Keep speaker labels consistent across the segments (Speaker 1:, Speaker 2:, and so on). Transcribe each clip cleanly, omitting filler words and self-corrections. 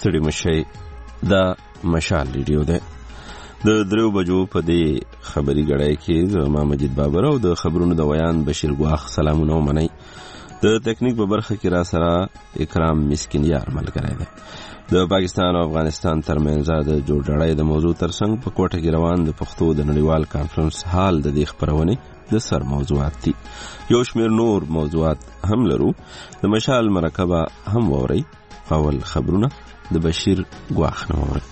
Speaker 1: ستړي مشي دا مشال ریډیو ده. د 3 بجو په دې خبري غړای کې زما مجید بابر او د خبرونو د ویان بشیر ګواخ سلامونه ومني. د تکنیک په برخه کې را سره اکرام مسکینیار ملګری دی. د پاکستان او افغانستان ترمنځ د جوړجاړی د موضوع ترڅنګ په کوټه کې روان د پښتو د نړیوال کانفرنس حال د دې خبرونه د سر موضوعات دي. یو شمېر نور موضوعات هم لرو. د مشال مرکبه هم ووري. اول خبرونه د بشیر ګواخ نه ووري.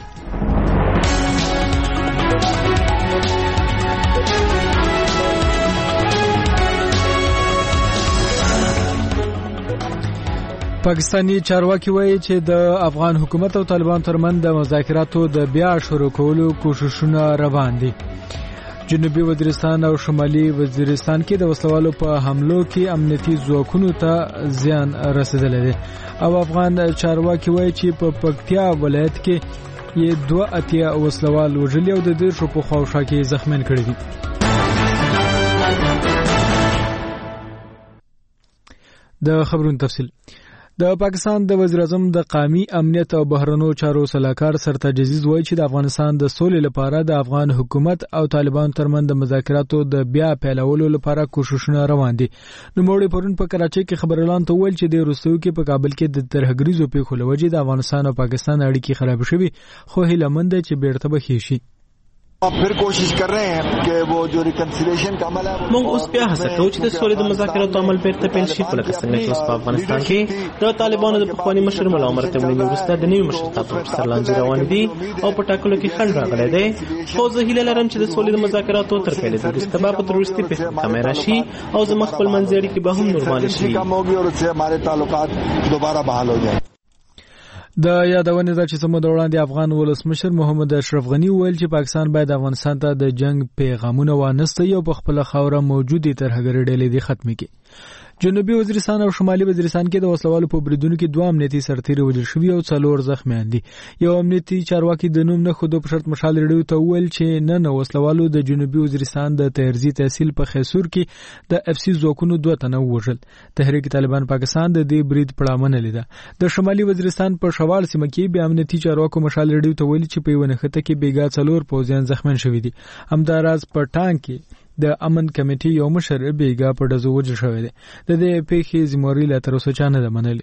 Speaker 2: پاکستانی چارواکي وایي چې د افغان حکومت او طالبان ترمنځ د مذاکراتو د بیا شروع کولو کوششونه روان دي. جنوبي وزیرستان او شمالي وزیرستان کې د وسلوالو په حملو کې امنیتي ځواکونو ته زیان رسیدلی دی او افغان چارواکي وایي چې په پکتیا ولایت کې یې 2 وسلوال وژلي او د 10 په خواوشا کې زخمیان کړي دي. د خبرونو تفصیل. د پاکستان د وزیر اعظم د قومي امنیت او بهرنیو چارو سلاکار سرتاج عزیز وایي چې د افغانستان د سولې لپاره د افغان حکومت او طالبان ترمنځ د مذاکراتو د بیا پیلولو لپاره کوششونه روان دي. نوموړي پرون په کراچۍ کې خبريالان ته ویل چې د روسیې کې په کابل کې د ترهګریزو پیښو لوجې د افغانستان او پاکستان اړیکې خراب شوي خو هیله مند چې بیرته به ښې شي.
Speaker 3: फिर कोशिश कर रहे हैं कि वो जो रिकन्सिलिएशन का अमल है
Speaker 4: موږ اوس بیا هڅه کوو چې د سولې د مذاکراتو عمل بیرته پیل شي. لکه څنګه چې اوس په افغانستان کې د طالبانو د پخواني مشر ملا عمر تمریني وروسته د نوي مشرتابه پر سر لانجې روانې دي او په ټاکلو کې خنډ راغلی دی. خو زه هیله لرم چې د سولې د مذاکراتو تر پیلېدو وروسته به په تروریستي پیښو کمی راشي او زموږ خپل منځي اړیکې به هم نورمالې شي.
Speaker 2: د یادونه ده چې سمو د وړاندې افغان ولسمشر محمد اشرف غنی ویل چې پاکستان باید افغانستان ته د جنگ پیغامونه وانهسي او په خپل خوره موجودي ترهګري ډلې دي ختمي کړي. جنوبي وزیرستان او شمالي وزیرستان کې د وسلوالو په بریدونو کې 2 امنیتي سرتیري وژل شوي او 4 زخمیان دي. یو امنیتي چارواکي د نوم نه خود په شرط مشال ریډیو ته ویل چې نه وسلوالو د جنوبي وزیرستان د تهرزي تحصیل په خیسور کې د اف سي ځواکونو 2 تنه وژل. تحریک طالبان پاکستان د دې برید پړامنه لیده. د شمالي وزیرستان په شوال سیمه کې به امنیتي چارواکو مشال ریډیو ته ویل چې په ونه خته کې بیګا 4 پوځیان زخمیان شوي دي. همداراز په ټانک کې د امن کمیټې یو مشر بیګا په دزو وژل شوی دی. د دې پیښې ذمہواری لا تر اوسه چا نه منلې.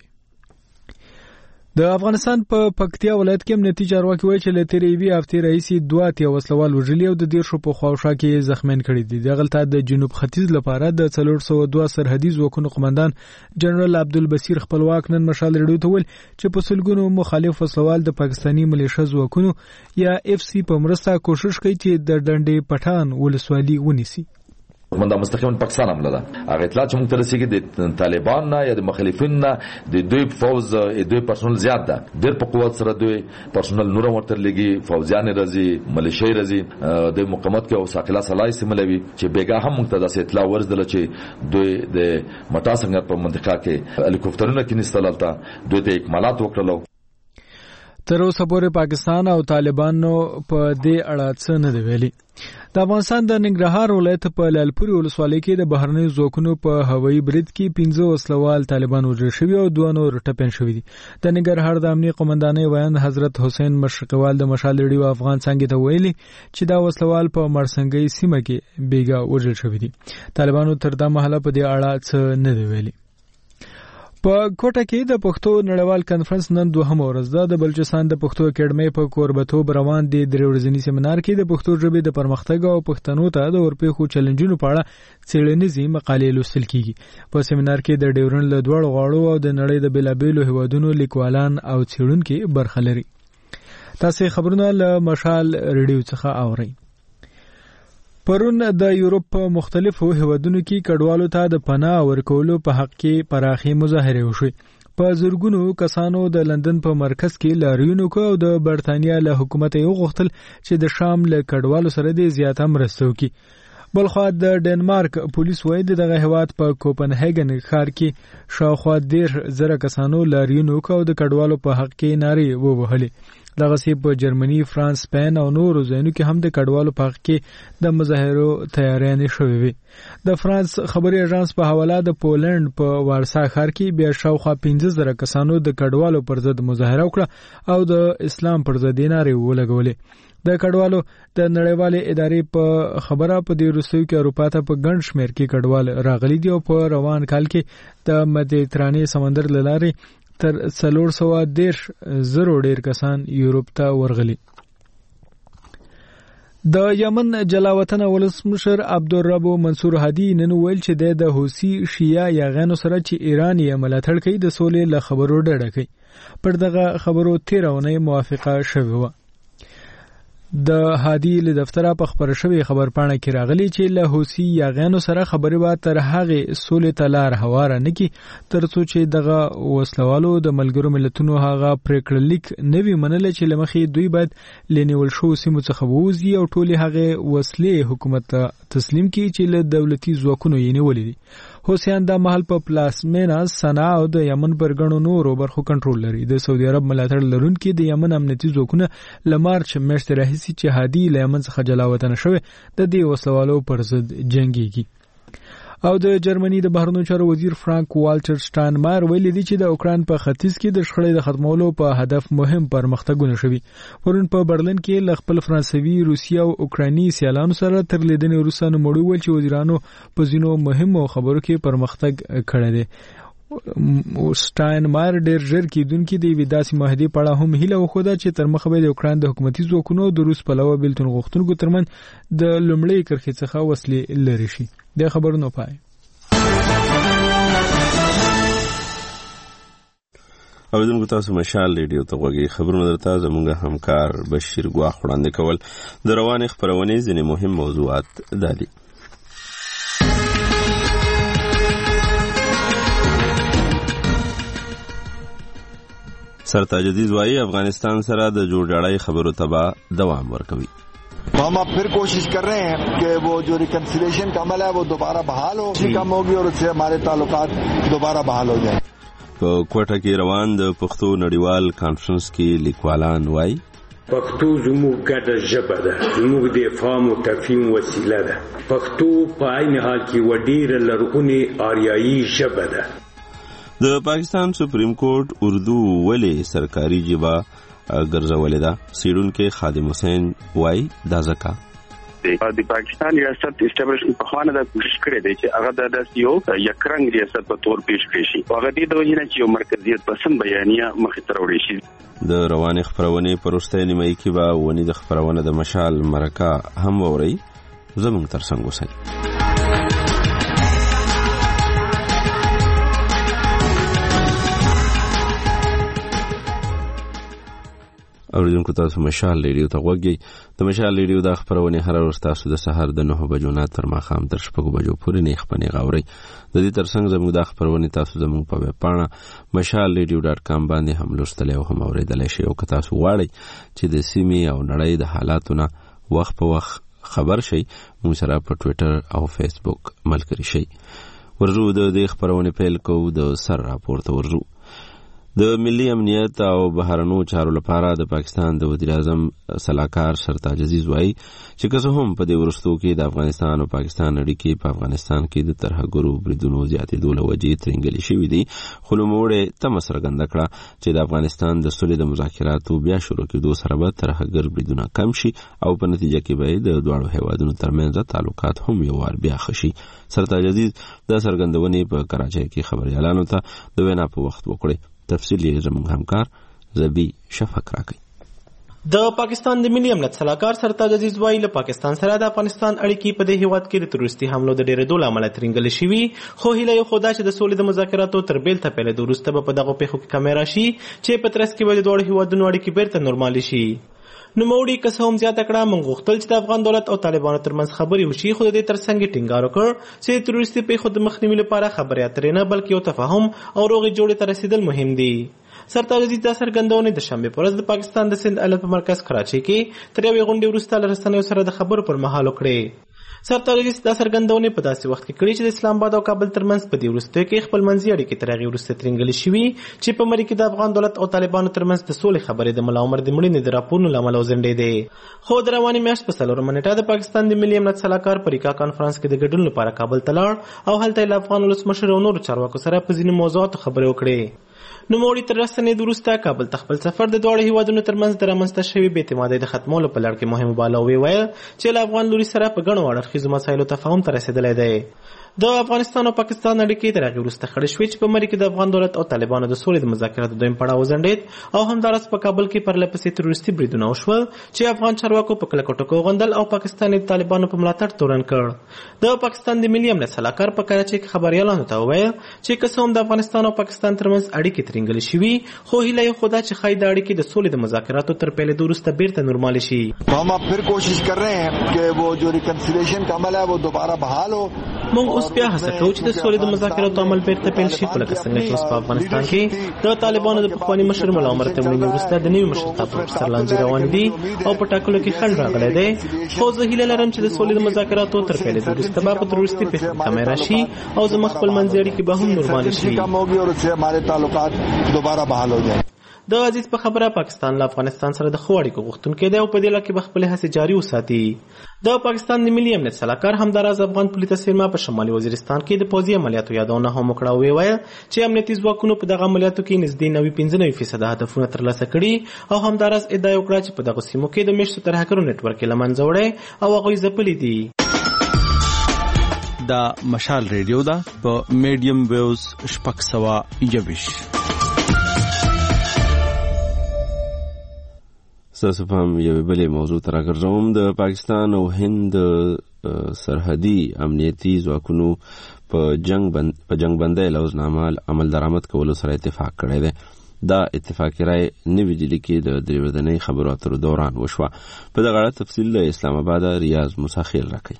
Speaker 2: د افغانستان په پکتیا ولایت کې امنیتي چارواکي وایي چې له تیرې یوې هفتې راهیسې 2 وسلوال وژلي او د 10 په خواوشا کې زخمیان کړي دي. دغلته د جنوب ختیځ لپاره د 402 سرحدي ځواکونو قومندان جنرال عبدالبصیر خپلواک نن مشال ریډیو ته ویل چې په سلګونو مخالف وسلوال د پاکستاني ملیشه ځواکونو یا اف سی په مرسته کوشش کوي چې د ډنډې پټان ولسوالي ونیسي.
Speaker 5: منده مستقیما پاکستان عمله ده. هغه اطلاع چې موږ ته رسیږي د طالبان نه یا د مخالفین نه د دوی فوز دوی پرسونل زیات ده. ډېر په قوت سره دوی پرسونل نور ورته لګي فوجیان راځي ملیشي راځي د مقاومت کې او ساقلا صلاح سیملوي چې بیګا هم موږ ته د اطلاع ورزدل چې دوی د مټا څنګه په منطقه کې هلیکوپټرونه کې نستلالته دوی ته اکمالات وکړلو.
Speaker 2: تر اوسه پورې پاکستان او طالبانو په دې اړه څه نه دی ویلي. د افغانستان د ننګرهار ولایت په لالپوري ولسوالۍ کې د بهرنیو ځواکونو په هوایي برید کې 15 وسلوال طالبان وژل شوي او 2 نور ټپیان شوي دي. د ننګرهار د امنیه قومندانۍ ویان حضرت حسین مشرقوال د مشال ریډیو افغان څنګه ته ویلي چې دا وسلوال په مرسنګي سیمه کې بیګا وژل شوي دي. طالبانو تر دا مهاله په دې اړه څه نه دی ویلي. په کوټه کې د پښتو نړیوال کانفرنس نن 2 ورځ ده. د بلوچستان د پښتو اکیډمۍ په کوربتوب روان دي 3 ورځنی سیمینار کې د پښتو ژبې د پرمختګ او پښتنو ته د ورپېښو چیلنجونو په اړه څېړنیزې مقالې لوستل کیږي. په سیمینار کې د ډیورن له دوړو غاړو او د نړۍ د بیلابېلو هیوادونو لیکوالان او څېړونکي برخه لري. تاسو خبرونه له مشال ریډیو څخه اورئ. پرون د یورپ په مختلفو هیوادونو کې کډوالو ته د پناه ورکولو په حق کې پراخي مظاهره وشوي. په زرګونو کسانو د لندن په مرکز کې لاریونو کو او د برتانیا له حکومت یې وغوښتل چې د شام له کډوالو سره د زیاته مرسته وکړي. بلخوا د ډنمارک پولیس وایي دغه هیواد په کوپنهاګن ښار کې شاوخوا 10,000 کسانو لاریونو کو او د کډوالو په حق کې نارې ووهلې. دغسې په جرمني، فرانس، سپین او نورو ځایونو کې هم د کډوالو په حق کې د مظاهرو تیاریانې شوې وې. د فرانس خبري اژانس په حواله د پولند په وارسا ښار کې بیا شاوخوا 15,000 کسانو د کډوالو پر ضد مظاهره وکړه او د اسلام پر ضد یې نارې ولګولې. د کډوالو د نړیوالې ادارې په خبره په دې وروستیو کې اروپا ته په ګڼ شمېر کې کډوال راغلي دي او په روان کال کې د مدیترانې سمندر له لارې تر 410,000 ډیر کسان یورپ ته ورغلي. د یمن جلاوطن ولسمشر عبدالرب منصور هادي نن ویل چې د حوثي شیعه یاغانو سره چې ایران یې ملاتړ کوي د سولې له خبرو ډډه کوي. پر دغه خبرو 13 اونۍ موافقه شوې وه. د هادي له دفتره په خبره شوی خبرپاڼه کې راغلی چې له حوثي یاغانو سره خبرې به تر هغې سولې ته لار هواره نه کړي تر څو چې دغه وسلوالو د ملګرو ملتونو هغه پریکړه لیک نه وي منلی چې له مخې دوی باید له نیول شوو سیمو څخه ووځي او ټولې هغې وسلې حکومت ته تسلیم کړي چې له دولتي ځواکونو یې نیولې دي. حوثیان دا مهال په پلازمینه صنعا او د یمن پر ګڼو نورو برخو کنټرول لري. د سعودي عرب ملاتړ لرونکي د یمن امنیتي ځواکونه له مارچ میاشتې راهیسې چې هادي له یمن څخه جلا وطن شوی د دې وسلوالو پر ضد جنګیږي. او د جرمني د بهرنیو چارو وزیر فرانک والټر شټاینمایر ویلي دی چې د اوکراین په ختیځ کې د شخړې د ختمولو په هدف مهم پرمختګونه شوي. پرون په برلین کې له خپل فرانسوي، روسي او اوکرایني سیالانو سره تر لیدنې وروسته نوموړي وویل چې وزیرانو په ځینو مهمو خبرو کې پرمختګ کړی دی. شټاینمایر ډېر ژر کېدونکي د یوې داسې معاهدې په اړه هم هیله وښوده چې تر مخه به د اوکراین د حکومتي ځواکونو د روس پلوه بېلتون غوښتونکو ترمنځ د لومړۍ کرښې څخه وسلې لرې شي. د خبرونو پای.
Speaker 1: اوریدونکو تاسو مشال ریډیو ته غوږی. خبرونه درته زموږ همکار بشیر ګواخ وړاندې کول. د روانې خپرونې ځینې مهم موضوعات دا دي. سرتاج عزیز وايي افغانستان سره د جوړجاړۍ خبرو ته دوام ورکوي.
Speaker 3: हम अब फिर कोशिश कर रहे हैं कि वो जो रिकन्सिलिएशन का अमल है वो दोबारा बहाल हो, उसी कम होगी और उससे हमारे ताल्लुकात दोबारा बहाल हो जाए.
Speaker 1: په کوټه کې روان د پښتو نړیوال کانفرنس کې لیکوالان وايي
Speaker 6: پښتو زموږ ګډه ژبه ده، زموږ د افهام او تفهیم وسیله ده. پښتو په عین حال کې وډیره لرغونې آریایي ژبه ده.
Speaker 1: د پاکستان سپریم کورټ اردو ولې سرکاري ژبه ګرځولې ده. سیډونکو خادم حسین وايي دا ځکه
Speaker 7: د پاکستان ریاست اسټابلیشمنت په خوانه دا کوشش کړې ده چې هغه د یو یکرنګ ریاست په تور پیش کړي شي. هغه دې د وجې نه چې یو مرکزیت پسند بیانیه مخې ته راوړي شي.
Speaker 1: د روانې خپرونې په وروستۍ نیمایي کې به ونې د خپرونه د مشال مرکه هم واورئ. زموږ تر څنګ اوسئ. اوریدونکو تاسو مشال ریډیو ته غوږی. د مشال ریډیو د خبرونه هر ورځ تاسو د سحر د 9 بجو نه تر ماښام تر 6 بجو پورې نه خپنه غاوري. د دې ترڅنګ زموږ د خبرونه تاسو زموږ په ویب پاڼه mashalradio.com باندې هم لوستلی او هم اوریدلی شئ. او که تاسو غواړئ چې د سیمې او نړۍ د حالاتونه وخت په وخت خبر شئ، موږ سره په ټویټر او فیسبوک ملګري شئ. ورزو د دې خبرونه پیل کوو د سر راپورته ورزو. د ملي امنیت او بهرنیو چارو لپاره د پاکستان د وزیر اعظم سلاکار سرتاج عزیز وايي چې که څه هم په دې وروستو کې د افغانستان او پاکستان اړیکې په افغانستان کې د ترهګرو بریدونو زیاتېدو له وجې ترنګلې شوي دي، خو نوموړی تمه څرګنده کړه چې د افغانستان د سولې د مذاکراتو بیا شروع کېدو سره به ترهګر بریدونه کم شي او په نتیجه کې به د دواړو هیوادونو ترمنځ تعلقات هم یو وار بیا ښه شي. سرتاج عزیز د څرګندونې په کراچۍ کې خبریالانو ته د وینا په وخت وکړي. تفصیل یې زموږ همکار زبی شفق راکړي.
Speaker 4: د پاکستان د ملي امنیت سلاکار سرتاج عزیز وايي له پاکستان سره د افغانستان اړیکې په دې هیواد کې د تروریستي حملو د ډېرېدو له امله ترنګلې شوي، خو هیله یې خو دا چې د سولې د مذاکراتو تر بیل ته پیلېدو وروسته به په دغو پیښو کې کمی راشي چې په ترڅ کې به د دواړو هیوادونو اړیکې بیرته نورمالې شي. نوموړي که څه هم زیاته کړه موږ غوښتل چې د افغان دولت او طالبانو ترمنځ خبرې وشي، خو د دې ترڅنګ یې ټینګار وکړ چې د تروریستي پیښو د مخنیوي لپاره خبرې اترې نه بلکې یو تفاهم او روغې جوړې ته رسیدل مهم دي. سرتاج عزیز دا څرګندونې د شنبې په ورځ د پاکستان د سند ایالت په مرکز کراچۍ کې تر یوې غونډې وروسته له رسنیو سره د خبرو پر مهال وکړې. سرتار رئیس دا څرګندونې په داسې وخت کې کړي چې د اسلام آباد او کابل ترمنځ په دې وروستیو کې خپلمنځي اړیکې تر هغې وروسته ترینګلې شوي چې په مرکه کې د افغان دولت او طالبانو ترمنځ د سولې خبرې د ملا عمر د مړینې د راپورونو له امله وځنډېدې. خو د روانې میاشت په 4 نیټه د پاکستان د ملي امنیت سلاکار په ریکا کانفرنس کې د ګډون لپاره کابل ته لاړ او هلته یې له افغان ولسمشر او نورو چارواکو سره په ځینو موضوعاتو خبرې وکړې. نوموړي تر راستنېدو وروسته کابل ته خپل سفر د دواړو هیوادونو ترمنځ د رامنځته شوې بې اعتمادۍ د ختمولو په لړ کې مهم وباله او وویل چې له افغان لوري سره په ګڼو اړخیزو مسایلو تفاهم ته رسېدلی دی. د افغانستان او پاکستان اړیکې تر هغې وروسته خړې شوې چې په مرکه کې د افغان دولت او طالبانو د سولې د مذاکراتو دویم پړاو وځنډېد او همداراز په کابل کې پرله پسې تروریستي بریدونه وشول چې افغان چارواکو په کلکو ټکو وغندل او پاکستان د طالبانو په ملاتړ تورن کړ. د پاکستان د ملي امنیت سلاکار په کراچۍ کې خبریالانو ته وویل چې که څه هم د افغانستان او پاکستان ترمنځ اړیکې ترینګلې شوي خو هیله یې خو دا چې ښایي د اړیکې د سولې د مذاکراتو تر پیلېدو وروسته بیرته نورمالې شي.
Speaker 3: हम अब फिर कोशिश कर रहे हैं कि वो जो रिकन्सिलिएशन का अमल है वो दोबारा बहाल हो.
Speaker 4: موږ اوس بیا هڅه کوو چې د سولې د مذاکراتو عمل بیرته پیل شي، خو لکه څنګه چې اوس په افغانستان کې د طالبانو د پخواني مشر ملا عمر ته مړینې وروسته د نوي مشرتابه پروفیسر لانجې روانې دي او په ټاکلو کې خنډ راغلی دی. خو زه هیله لرم چې د سولې د مذاکراتو تر پیلېدو وروسته به په تروریستي پیښو کمی راشي او زموږ خپلمنځي اړیکې به هم نورمالې شي. د عزیز په خبره پاکستان له افغانستان سره د ښو اړیکو غوښتونکی دی او په دې لړ کې به خپلې هڅې جاري وساتي. د پاکستان د ملي امنیت سلاکار همداراز افغان پولي تصویرما په شمالي وزیرستان کې د پوځي عملیاتو یادونه هم وکړه او وویل چې امنیتي ځواکونو په دغه عملیاتو کې نږدې 95% هدفونه ترلاسه کړي او همداراز ادعا وکړه چې په دغو سیمو کې د میشتو ترهګرو نیټورک یې له منځه وړی او هغوی ځپلي دي.
Speaker 8: دا مشال ریډیو ده په میډیم ویوز 621.
Speaker 1: ستاسو په یوې بلې موضوع ته راګرځوم. د پاکستان او هند سرحدي امنیتي ځواکونو په جنگ بندۍ لوزنامه عمل درآمد کولو سره اتفاق کړی دی. دا اتفاقي رای نوې دهلي کې د 3 ورځنۍ خبرو اترو دوران وشوه. په دغه اړه تفصیل د اسلام آباد ریاض موسی خیل راکوي.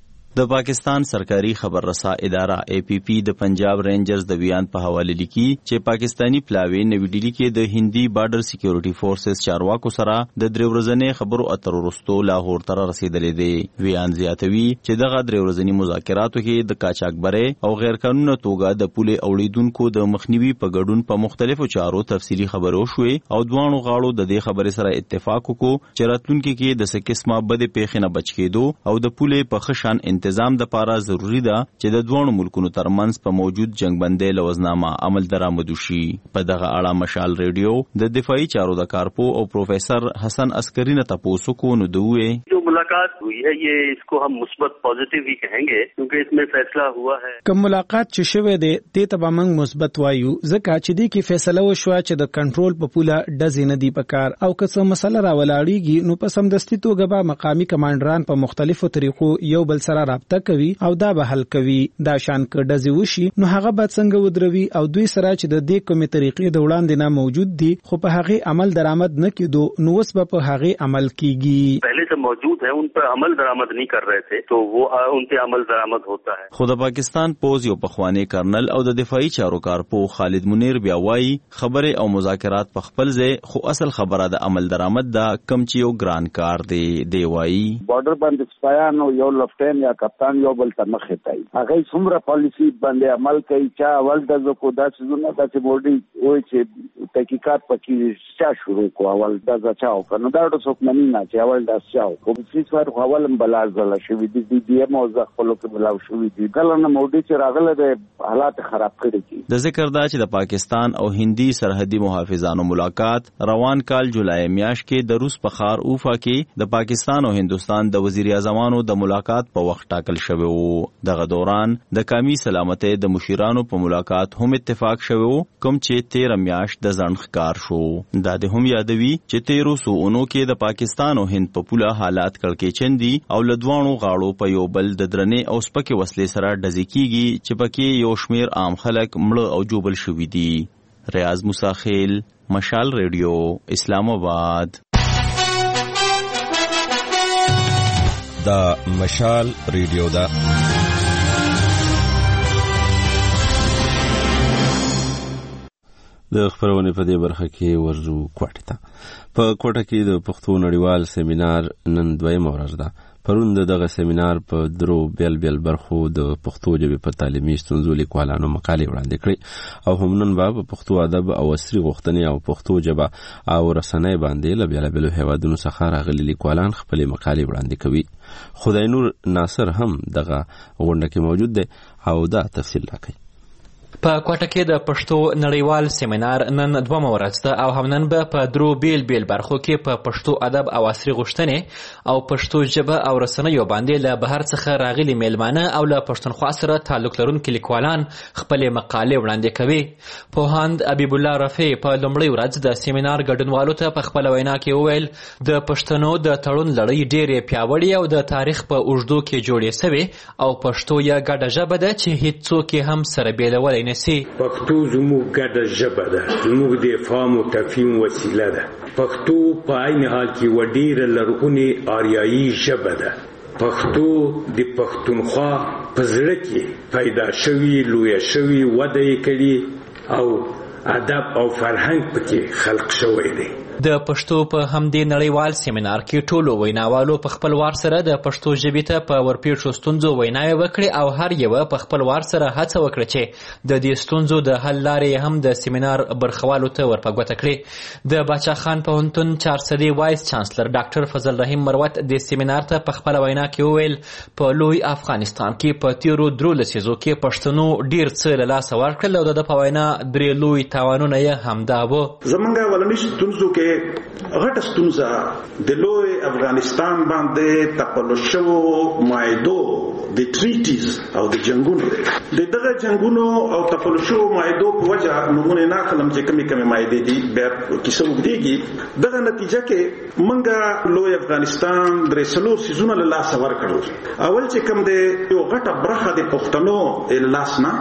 Speaker 8: د پاکستان سرکاري خبررسا اداره APP د پنجاب رینجرز د بیان په حواله لیکي چې پاکستانی پلاوی نوې ډیلی کې د هندي بارډر سکیورټي فورسز چارواکو سره د 3 ورځنۍ خبرو اترو وروسته لاهور ته رسیدلې دي. بیان زیاتوي چې دغه 3 ورځنی مذاکراتو کې د قاچاقبرۍ او غیر قانوني توګه د پولې اوړیدونکو د مخنیوي په ګډون په مختلفو چارو تفصیلی خبرو شوې او دوانو غاړو د دې خبرې سره اتفاق وکړو چې راتلونکي کې د څه قسمه بد پیښې نه بچ کېدو او د پولې په خشن انتظام د پاره ضروری ده چې د دوه ملکونو ترمنځ په موجود جنگ بندۍ لوزنامه عمل درآمد شي. په دغه اړه مشال ریډیو د دفاعي چارو د کارپو او پروفیسر حسن عسکری نه تاسو کو نو دوی
Speaker 9: جو ملاقات ہوئی ہے یہ اس کو ہم مثبت پازیټیو ہی کہیں گے کیونکہ اس میں فیصلہ ہوا ہے.
Speaker 10: کوم ملاقات چې شوه دی ته به موږ مثبت وایو ځکه چې دی کې فیصله وشوه چې د کنټرول په پوله ډزې نه دی پکار او که څه مسله راولاړیږي نو په سمدستي توګه به مقامی کمانډران په مختلفو طریقو یو بل سره رابطه کوي او دا به حل کوي. دا شان که ډزې وشي نو هغه به څنګه ودروي او دوی سره چې د دې کومې طریقې د وړاندې نه موجود دي خو په هغه عمل درآمد نه کېدو نو اوس به په هغه عمل کیږي.
Speaker 9: پہلے سے موجود ہیں ان پر عمل درآمد نہیں کر رہے تھے تو وہ ان پہ عمل درآمد ہوتا ہے.
Speaker 8: خو د پاکستان پوز یو پخوانی کرنل او د دفاعي چارو کارپو خالد منیر بیا وایي خبره او مذاکرات په خپل ځای خو اصل خبره د عمل درآمد دا کم چې یو ګران کار دی. دی وایي
Speaker 11: بارډر باندې سپایانو یو لفټین یا کپتان یو بل ته مخې ته هغه څومره پالیسی باندې عمل کوي چې اول د زکو داسې زونه داسې بورډي وای چې تحقیقات پکې چا شروع کو اول د ځاو کنه دا د څوک منی نه چې اول د ځاو کوم څه ور اول بلار زله شوې دي دی موزه خپلو کې بلاو شوې دي کله نه موډي چې راغله د حالات خراب کړي دي.
Speaker 8: د ذکر دا چې د پاکستان او هندي سرحدي محافظانو ملاقات روان کال جولای میاشت کې د روس په ښار اوفا کې د پاکستان او هندستان د وزیر اعظمانو د ملاقات په وخت ټاکل شوی وو. دغه دوران د قومي سلامتۍ د مشیرانو په ملاقات هم اتفاق شوی وو کوم چې 13 میاشت د ځنډ ښکار شو. دا د هم یادوي چې 1300 کې د پاکستان او هند په پوله حالات کړکېچن دي او لدوانو غاړو په یو بل د درنې او سپکې وسلې سره ډزې کیږي چې پکې یو شمیر عام خلک مړه او جوبل شوي دي. ریاض موسی خیل مشال ریډیو اسلام آباد.
Speaker 12: دا مشال ریډیو دا
Speaker 1: د خبرونې په دې برخه کې ورزو کوټه ته. په کوټه کې د پښتو نړیوال سیمینار نن 2مه ورځ ده. پرون دغه سیمینار په درو بیل برخو د پښتو ژبې په تعلیمي ستونزو لیکوالانو مقالې وړاندې کړې او هم نن به په پښتو ادب او عصري غوښتنې او پښتو ژبه او رسنۍ باندې له بیلابیلو هیوادونو څخه راغلي لیکوالان خپلې مقالې وړاندې کوي. خدای نور ناصر هم دغه غونډه کې موجود دی او دا تفصیل راکوي.
Speaker 13: په کوټه کې د پښتو نړیوال سیمینار نن 2مه ورځ ده او هم نن به په درو بیل برخو کې په پښتو ادب او عصري غوښتنې او پښتو ژبه او رسنیو باندې له بهر څخه راغلي میلمانه او له پښتونخوا سره تعلق لرونکي لیکوالان خپلې مقالې وړاندې کوي. پوهاند حبیب الله رفیع په لومړۍ ورځ د سیمینار ګډونوالو ته په خپله وینا کې وویل د پښتنو د تړون لړۍ ډېرې پیاوړې او د تاریخ په اوږدو کې جوړې سوې او پښتو یې ګډه ژبه ده چې هیڅوک یې هم سره بیلولی
Speaker 6: پښتو زموږ ګډه ژبه ده، زموږ د افهام او تفهیم وسیله ده. پښتو په عین حال کې و ډېره لرغونې آریایي ژبه ده. پښتو د پښتونخوا په زړه کې پیدا شوي، لویه شوي، وده یې کړي او ادب او فرهنګ پکې خلق شوی دی.
Speaker 13: د پښتو په همدې نړیوال سیمینار کې ټولو ویناوالو په خپل وار سره د پښتو ژبې ته په ورپېښو ستونزو ویناوې وکړې او هر یوه په خپل وار سره هڅه وکړه چې د دې ستونزو د حل لارې هم د سیمینار برخوالو ته ورپه ګوته کړي. د باچا خان پوهنتون 4 صدی وایس چانسلر ډاکټر فضل رحیم مروت د سیمینار ته په خپله وینا کې وویل په لوی افغانستان کې په تیرو 3 لسیزو کې پښتنو ډېر څه له لاسه ورکړل او د په وینا 3 لوی تاوانونه یې همدا و.
Speaker 14: زمونږ ولني ستونزو کې غټه ستونزه د لوی افغانستان باندې تپلو شوو معاهدو د ټریټیز او د جنگونو د دغه جنگونو او تپلو شوو معاهدو په وجه نمونه نه خلم چې کمی معاهدې دي بیا کیسه وګړيږي. دغه نتیجه کې منګه لوی افغانستان درې څلور سيزونه له لاس ورکړو. اول چې کوم د یو غټه برخه د پښتنو لاس نه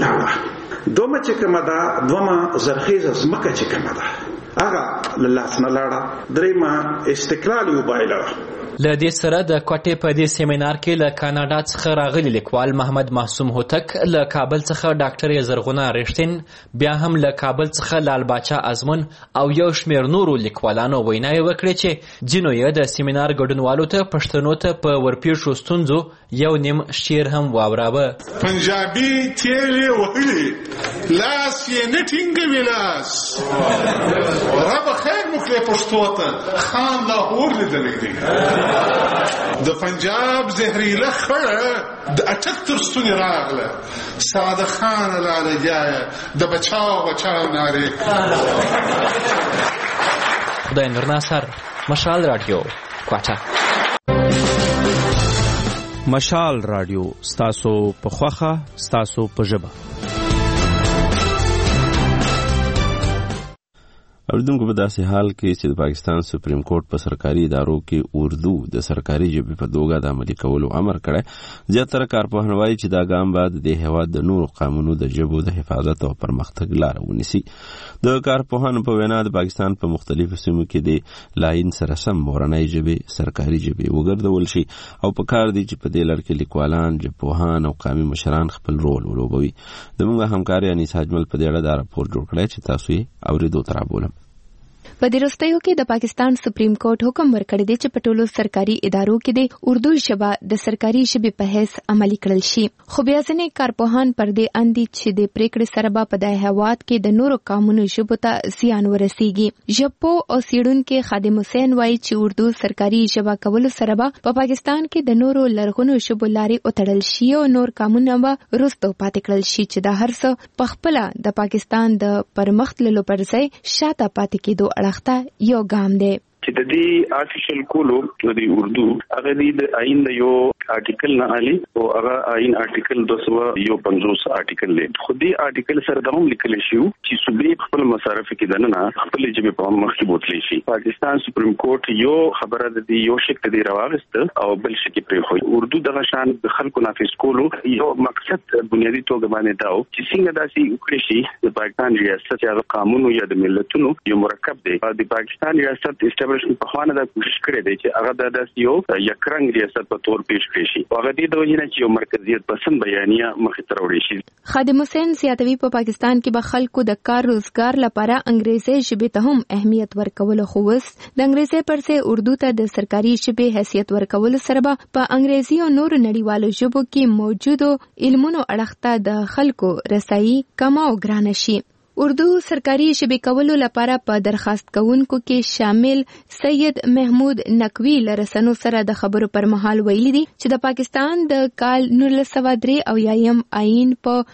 Speaker 14: لاړه، دومره چې کومه ده دومره زرخیزه ځمکه چې کومه ده هغه له لاس نه لاړه، درېیمه استقلال یې وبایله.
Speaker 13: له دې سره د کوټې په دې سیمینار کې له کاناډا څخه راغلي لیکوال محمد معصوم هوتک، له کابل څخه ډاکټر زرغونه رښتین، بیا هم له کابل څخه لال باچا ازمون او یو شمېر نورو لیکوالانو ویناوې وکړې چې ځینو یې د سیمینار ګډونوالو ته پښتنو ته په ورپېښو ستونزو یو نیم شعر هم واوراوه.
Speaker 15: پنجابي تیلې وهلې لاس یې نه ټینګوي لاس رب خیر وکړي پښتو ته خان لاهور لیدلی دی. د پنجاب زهریله خړه د اټک تر ستوني راغله ساده خان لاله جایه د بچاو نارې.
Speaker 13: خدای نور ناصر، مشال رادیو، کوټه.
Speaker 16: مشال رادیو، ستاسو په خوخه، ستاسو په ژبه.
Speaker 1: اوریدونکو په داسې حال کې چې د پاکستان سپریم کورټ په سرکاري ادارو کې اردو د سرکاري ژبې په توګه د عملي کولو امر کړی، زیاتره کارپوهان وایي چې دا ګام به د دې هېواد د نورو قومونو د ژبو د حفاظت او پرمختګ لاره ونیسي. د کارپوهانو په وینا د پاکستان په مختلفو سیمو کې د لاین سره سم مورنۍ ژبې سرکاري ژبې وګرځول شي او په کار دی چې په دې لړ کې لیکوالان، ژبپوهان او قومي مشران خپل رول ولوبوي. زموږ همکار انیس حاجمل په دې اړه دا راپور جوړ کړی چې تاسو یې اورېدو ته رابولم.
Speaker 17: په دې وروستیو کې د پاکستان سپریم کورټ حکم ورکړی دی چې په ټولو سرکاري ادارو کې د اردو ژبه د سرکاري ژبې په حیث عملي کړل شي. خو بیا ځینې کارپوهان پر دې اندي چې د پریکړې سره به په دې هیواد کې د نورو قومونو ژبو ته زیان ورسیږي. ژبپو او څېړونکي خادم حسین وایي چې اردو سرکاري ژبه کولو سره به په پاکستان کې د نورو لرغونو ژبو لارې وتړل شي او نور قومونه به وروسته پاتې کړل شي چې دا هر څه په خپله د پاکستان د پرمخ تللو پر ځای شاته پاتې کېدو اړخته یو ګام دی.
Speaker 7: چې د دې آرټیکل کولو د اردو هغه د آئین د یو آرټیکل نه علي او هغه آئین آرټیکل 251 آرټیکل دی. خو دې آرټیکل سره د هم لیکل شي چې صوبې خپل مصارف کې دننه خپل ژبې په مخ کې بوتلی شي. پاکستان سپریم کورټ یو خبره د دې یو شک دی راوغست او بل شک پرې خو اردو دغه شان د خلکو نافذ کولو یو مقصد بنیادی توګه باندې داو چې څنګه داسې وکړي شي د پاکستان ریاست یا د قانونو یا د ملتونو یو مرکب دی. د پاکستان ریاست په خوانه دا کوشش کړې دی چې هغه د یو یکرنګ ریاست په تور پیش ورکړي شي. هغه دې د وجې نه چې یو مرکزیت پسند بیانیه مخې ته راوړي شي.
Speaker 17: خادم حسین زیاتوي په پاکستان کې به خلکو د کار روزګار لپاره انګریزي ژبې ته هم اهمیت ورکول، خو اوس د انګریزي پرځای اردو ته د سرکاري ژبې حیثیت ورکول سره به په انګریزي او نورو نړیوالو ژبو کې موجودو علمونو اړخ ته د خلکو رسایي کم او ګرانه شي. اردو سرکاري ژبې کولو لپاره په درخواست کوونکو کې شامل سید محمود نقوی له رسنو سره د خبرو پر مهال ویلي دي چې د پاکستان د کال 1983 آئین په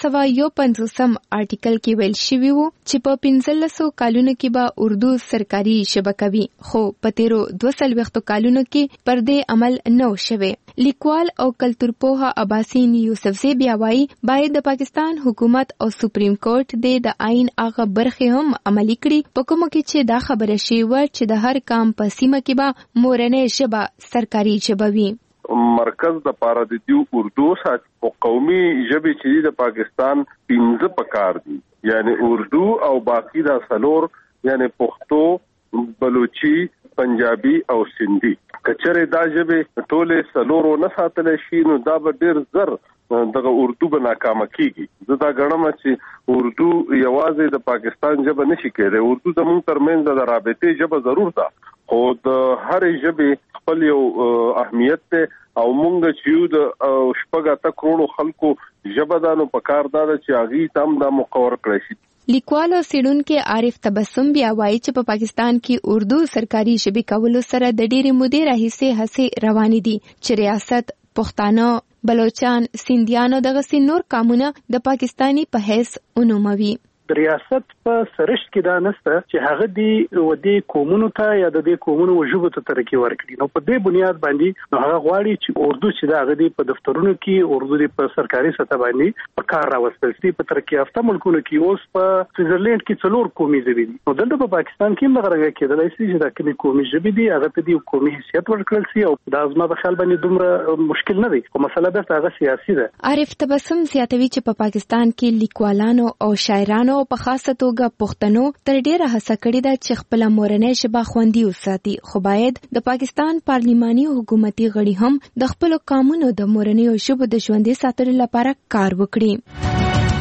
Speaker 17: 251 آرټیکل کې ویل شوی وو چې په 1500 کالونو کې به اردو سرکاري ژبه کوي، خو په تیرو 200 کالونو کې پر دې عمل نه شوی. لیکوال او کلتور پوها عباسین یوسفزی بیا وایي باید د پاکستان حکومت او سپریم کورټ د آئین هغه برخې هم عملي کړي په کومه کې چې دا خبره شوې وه چې د هر قام په سیمه کې به مورنۍ ژبه سرکاري ژبه وي.
Speaker 18: مرکز د پاره د دیو اردو سات او قومي ژبې چې د پاکستان 15 پکار دي، یعنی اردو او باقی دا سلور یعنی پښتو، بلوچي، پنجابي او سندي. کچره دا ژبې ټوله سلورو نه ساتل شي نو دا به ډیر زر دغه اردو به ناکامه کیږي. زه دا غواړم چې اردو یوازې د پاکستان ژبه نشي کېدای. اردو زموږ ترمنځ د رابطې ژبه ضرور ده، خو د هرې ژبې خپل یو اهمیت ته او مونږ چې یو د شپږ کروڑو خلکو ژبه ده نو پکار ده چې هغه تام دا مقرر کړی شي.
Speaker 17: لیکوال او څېړونکی عارف تبسم بیا وایي چې په پاکستان کې اردو سرکاري ژبې کولو سره د ډېرې مودې راهیسې هڅې روانې دي چې ریاست پښتانه، بلوچان، سندیان او دغسې نور قومونه د پاکستاني په حیث ونوموي.
Speaker 19: ریاست په سرشت کې دا نسته چې هغه دی ودی قومونو ته یا د دې قومونو وجوب ته ترقی ورکړي. نو په دې بنیاد باندې نو هغه غواړي چې اردو چې دا هغه دی په دفترونو کې اردو دی په سرکاري سطح باندې په کار راوستل شي. په ترقی یافته ملکونو کې اوس په سویټزرلند کې 4 قومي ژبې دي، نو دلته په پاکستان کې هم دغه کېدلای شي چې دا کومې قومي ژبې دي هغه ته دی قومي حیثیت ورکړل شي او دا زما په خیال باندې دومره مشکل نه دی، خو مسله ده هغه سیاسي ده.
Speaker 17: عارف تبسم زیاتوي چې په پاکستان کې لیکوالانو او شاعرانو په خاصه توګه پښتنو تر ډیره هڅه کړې ده چې خپل مورنۍ ژبه خوندي وساتي، خو باید د پاکستان پارلیماني او حکومتي غړي هم د خپل قانونو د مورنۍ ژبو د ژوندۍ ساتلو لپاره کار وکړي.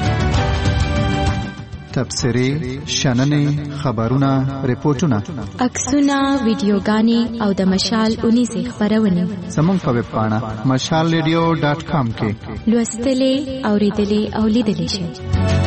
Speaker 20: تبصرې، شننې، خبرونه، ریپورتونه،
Speaker 17: عکسونه، ویډیوګانې او د مشال 19 خبرونه
Speaker 20: زموږ په ویب پاڼه mashalradio.com کې
Speaker 17: لوستلې، اوریدلې او لیدلې شئ.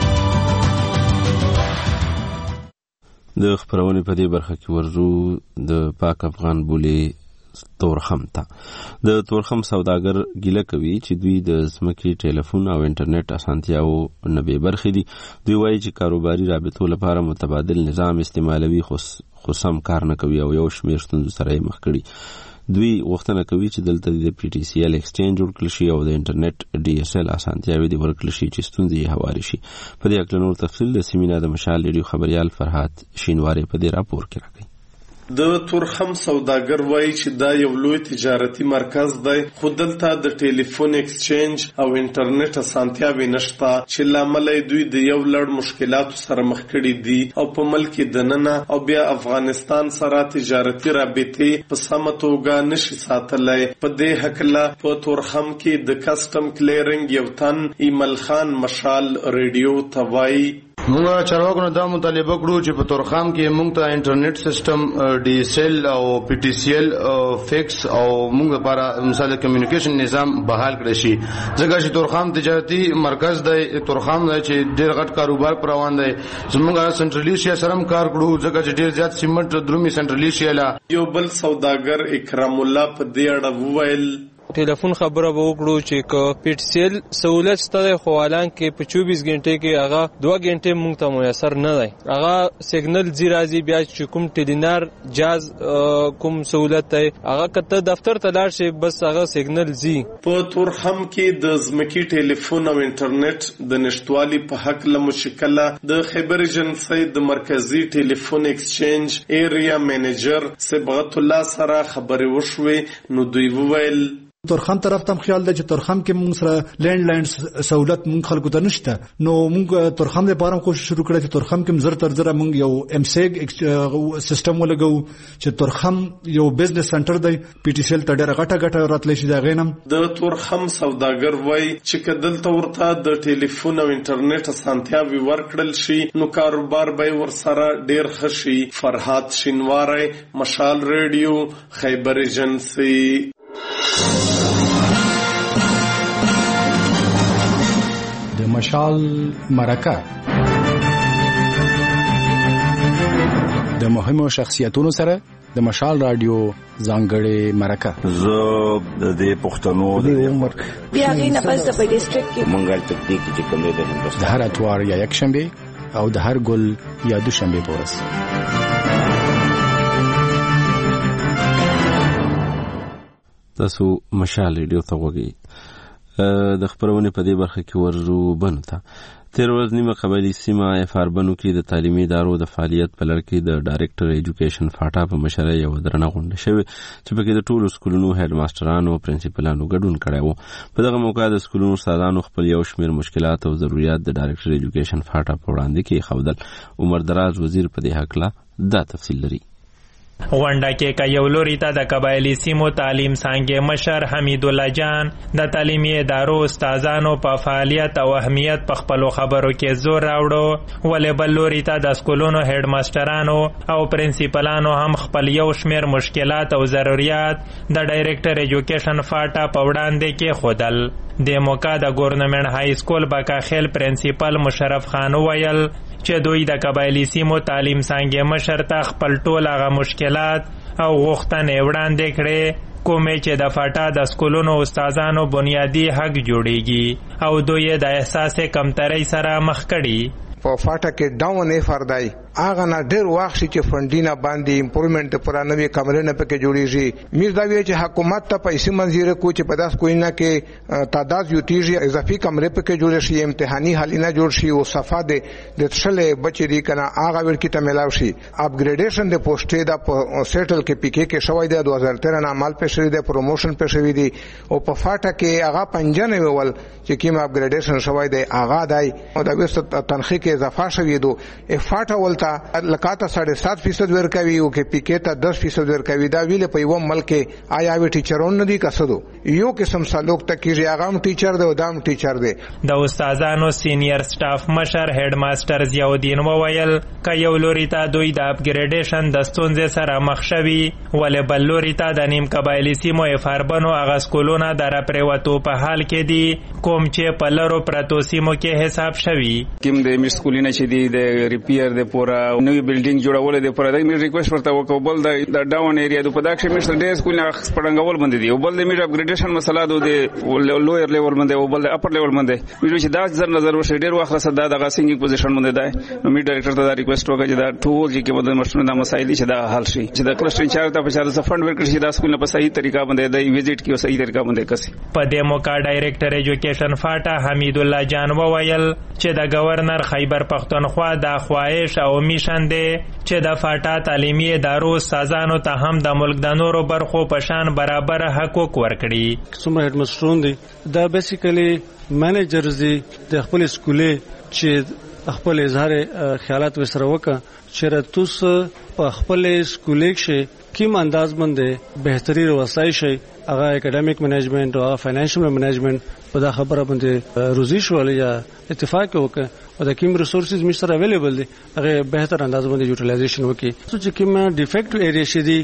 Speaker 1: د خبرونې په دې برخه کې ورزو د پاک افغان بولې تورخم ته د تورخم سوداګر ګیله کوي چې دوی د ځمکې ټلیفون او انټرنیټ اسانتیاو نه بې برخې دي. دوی وایي چې کاروباري رابطو لپاره متبادل نظام استعمالوي خو سم کار نه کوي او یو شمېر ستونزو سره یې مخ کړي. دوی غوښتنه کوي چې دلته د پی ټي سی ایل ایکسچینج جوړ کړل شي او د انټرنیټ ډي اس ایل اسانتیاوې دې ورکړل شي چې ستونزې یې هوارې شي. په دې اړه نور تفصیل د سیمینار د مشال ریډیو خبريال فرحات شینواری په دې راپور کې راکړي.
Speaker 21: د تورخم سوداګر وایي چې دا یو لوی تجارتي مرکز دی، خو دلته د ټلیفون ایکسچینج او انټرنیټ اسانتیاوې نشته چې لامل دوی د یو لړ مشکلاتو سره مخ کړي دي او په ملک دننه او بیا افغانستان سره تجارتي رابطې په سمه توګه نشي ساتلای. په دې هکله په تورخم کې د کسټم کلیرنګ یو تن ایمل خان مشال ریډیو ته وایي
Speaker 22: مونږه چارواکو نه دا مطالبه کړو چې په تورخم کې مونږ ته انټرنیټ سیستم ډي اس ایل او پی ټي سی ایل فکس او مونږ لپاره مثال کمیونیکیشن نظام بحال کړی شي، ځکه چې تورخم تجارتي مرکز دی. تورخم دی چې ډېر غټ کاروبار پر روان دی. زموږ سنټرل ایشیا سره هم کار کړو ځکه چې ډېر زیات سیمنټ درومي سنټرل ایشیا لا.
Speaker 21: یو بل سوداګر اکرام الله په دې اړه وویل
Speaker 23: ټلیفون خبره به وکړو چې که پی ټي سی ایل سہولت شته خو حالان کې په 24 غنټې کې هغه 2 غنټې مونږ ته میسر نه دی. هغه سیګنل زی راځي بیا چې کوم ټیلینار جاز کوم سہولت دی هغه کته دفتر ته لاړ شي بس هغه سیګنل زی.
Speaker 21: په تورخم کې د ځمکې ټلیفون او انټرنیټ د نشټوالي په حق له مشکله د خیبر ایجنسی د مرکزی ټلیفون ایکسچینج ایریا مینیجر صبغت الله سره خبرې وشوي. نو دوی وویل
Speaker 2: تورخم طرف ته خیال دی چې تورخم کې موږ سره لینډ سہولت موږ خلکو ته نشته نو موږ تورخم لپاره کوشش شروع کړو چې تورخم کې زر تر زر موږ یو MSEG سیستم ولګو چې تورخم یو بزنس سنټر دی PTCL ته ډېر غټه راتلی شي دا غینم
Speaker 21: د تورخم سوداګر وای چې کدلته ورته د ټلیفون او انټرنیټ اسانتیاوي ورکړل شي نو کاروبار به ورسره ډېر خشي. فرهاد شینواری، مشال ریډیو، خیبر ایجنسی.
Speaker 3: د مشال مرکه د مهمو شخصیتونو سره د مشال رادیو ځانګړې مرکه
Speaker 5: زه د دې پښتنو د عمر
Speaker 24: بیا غینه پس د ډیسټریکټ کې
Speaker 5: منګل تکتیک چې کوم دی د هندوستان
Speaker 3: د هر اتوار یا یک شنبه او د هر ګل یا دوشنبه په ورځ.
Speaker 1: تاسو مشال ریډیو ته وګورئ. د خبرونه په دې برخه کې ورو بنته تیر ورځ نیمه قبایلی سیمه افاربنو کې د تعلیمي ادارو د فعالیت په لړ کې د ډایریکټر ایجوکیشن فاټا په مشرۍ یو درنه غونډه شوې چې په کې د ټولو سکولونو هډ ماسترانو او پرنسپلانو ګډون کړی و. په دغه موقع د سکولونو استادانو خپل یو شمېر مشکلات او ضرورت د ډایریکټر ایجوکیشن فاټا په وړاندې کې ښودل. عمر دراز وزیر په دې هکله دا تفصیل لري.
Speaker 25: غونډه کې کایولوري ته د قبایلی سیمو تعلیم څانګې مشر حمید الله جان د تعلیمي ادارو استادانو په فعالیت او اهمیت په خپلو خبرو کې زور راوړو، ولې بل لوري ته د سکولونو هډ ماسترانو او پرنسپلانو هم خپل یو شمېر مشکلات او ضرورت د ډایریکټر ایجوکیشن فاټا په وړاندې کې ښودل. د موقع د ګورنمنټ های سکول بکاخیل پرنسپل مشرف خان ویل چې دوی د قبایلی سیمو تعلیم څانګې مشر ته خپل ټول هغه مشکلات او غوښتنې وړاندې کړې کومې چې د فاټا د سکولونو استادانو بنیادی حق جوړیږي او دوی د احساس کمترۍ سره مخ کړي.
Speaker 26: په فاټا کې ډاون افردای هغه نه ډېر وخت چې فنډینه باندې امپروومنت پر نوې کمرې نه پکې جوړیږي. میر دا وی چې حکومت ته پیسې منځيره کو چې په داس کوینه کې تعداد یو تیږي اضافي کمرې پکې جوړ شي، امتحاني حالینه جوړ شي او صفه د تشلې بچی دی کنه هغه ورکی ته ملاوي شي. اپګریډیشن د پوسټې د سیټل کې پکې کې شوی دی 2013 نه عمل پېښ شوی دی، پروموشن پېښ شوی دی او په فاټا کې هغه 95 ول چې کوم اپګریډیشن شوی دی هغه دی او د وست تنخیه کې اضافه شوی دی. فاټا ولته لکاته 7.5% ورکوي او کې پکې ته 10% ورکوي. دا ویل په یو ملک آیا وی ټیچرون نه دي کسدو یو قسم سلوک تکیږي هغه هم ټیچر دی او دام ټیچر دی.
Speaker 25: د استادانو سینیئر سټاف مشر هډ ماستر ضیاءالدین وویل ک یو لوري ته دوی د اپګریډیشن د ستونزې سره مخ شوي، ولې بل لوري ته د نیم قبایلی سیمو افاربنو هغه سکولونه د راپریوتو په حال کې دي کوم چې په لرو پرتو سیمو کې حساب شوي.
Speaker 27: کوم د میر سکولونه چې دي د ریپیر د پورا نوې بلډینګ جوړول دي پر دې مې ریکوست ورته وکړ بل د ډاون ایریا د پداکشه مشر ډېر سکولونه پړنګول باندې دي او بل د مې اپګریډیشن مسله د لویر لیول باندې او بل د اپر لیول باندې مې چې دا ځر نظر وشي ډېر وخت سره د غاسینګ پوزیشن باندې دی نو مې ډایریکټر ته دا ریکوست وکړ چې دا ټول چې کوم د مشرونو د مسایل چې دا حل شي چې د کلسټر انچارج ته په شاده فند ورکړي چې دا سکولونه په صحیح طریقه باندې د ویزټ کیو صحیح طریقه باندې کسي.
Speaker 25: په دې موقع ډایریکټر ایجوکیشن فاټا حمید الله جان وویل چې د گورنر خیبر پختونخوا د خواهش او میشن دی چې د فاټا تعلیمي ادارو استادانو ته هم د ملک د نورو برخو په شان برابر حقوق ورکړي.
Speaker 28: څومره هډ ماسترون دي دا بیسیکلی منیجرز دي د خپل سکولې چې خپل اظهار خیالات وسره وکړه چې راتوس په خپل سکولې کې کیم انداز باندې بهتري وسای شي هغه اکیډمیک منیجمنت او فینانشل منیجمنت په دا خبره باندې روزي شو یا اتفاق وکړه او د کوم ریسورسز مشر اویلیبل دي هغه بهتر انداز باندې یوټیلایزیشن وکړي. چې کوم ډیفیکټ ایریا شي دي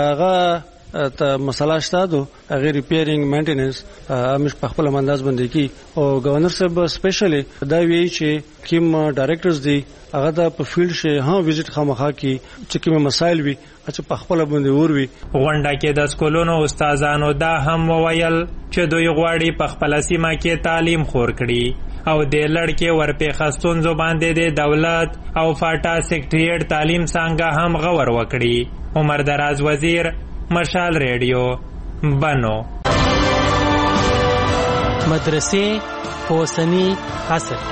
Speaker 28: هغه ته مسله شته هغه ریپیرینګ مینټیننس همیش په خپل انداز باندې کی او گورنر صاحب سپیشلی دا وی چې کوم ډایریکټرز دي هغه د په فیلډ شي ها وزټ خامخا کی چې کوم مسایل وي چې په خپل باندې ور وي.
Speaker 25: غونډه کې د سکولونو استادانو دا هم وویل چې دوی غواړي په خپل سیمه کې تعلیم خور کړي او د لړکې ورپېښه ستونزو باندې د دولت او فاټا سیکټریټ تعلیم څنګه هم غور وکړي. عمر دراز وزیر، مشال ریډیو، بنو.
Speaker 29: مدرسې په اوسني عصر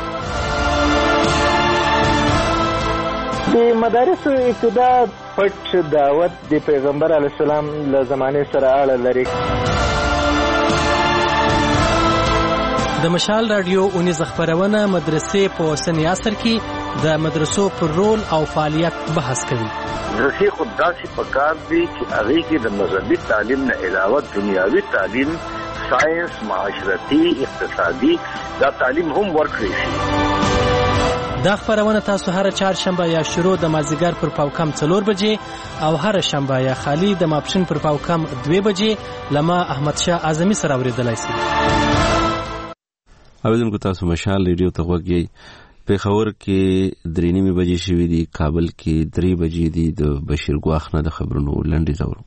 Speaker 30: د مدارسو ابتدا پټ دعوت د پیغمبر علیه السلام له زمانې سره اړه لري.
Speaker 29: د مشال رادیو 19 خبرونه مدرسې په اوسنی عصر کې د مدرسو پر رول او فعالیت بحث کوي.
Speaker 4: مدرسې خود داسې پکار دي چې هغه کې د مذهبي تعلیم نه علاوه دنیاوي تعلیم، ساينس، معاشرتي، اقتصادي دا تعلیم هم ورکړي شي.
Speaker 29: دا خبرونه تاسو هر چهارشنبه یا شروع د مازیګر پر پاوکم 4 بجې او هر شنبه یا خالی د ماپښین پر پاوکم 2 بجې لما احمد شاه اعظمي سره اوریدلای شئ.
Speaker 1: اوریدونکو تاسو مشال ریډیو ته غوږی. پیښور کې 3:30 بجې شوې دي، کابل کې 3 بجې دي. د بشیر ګواخ نه د خبرونو لنډي زورو.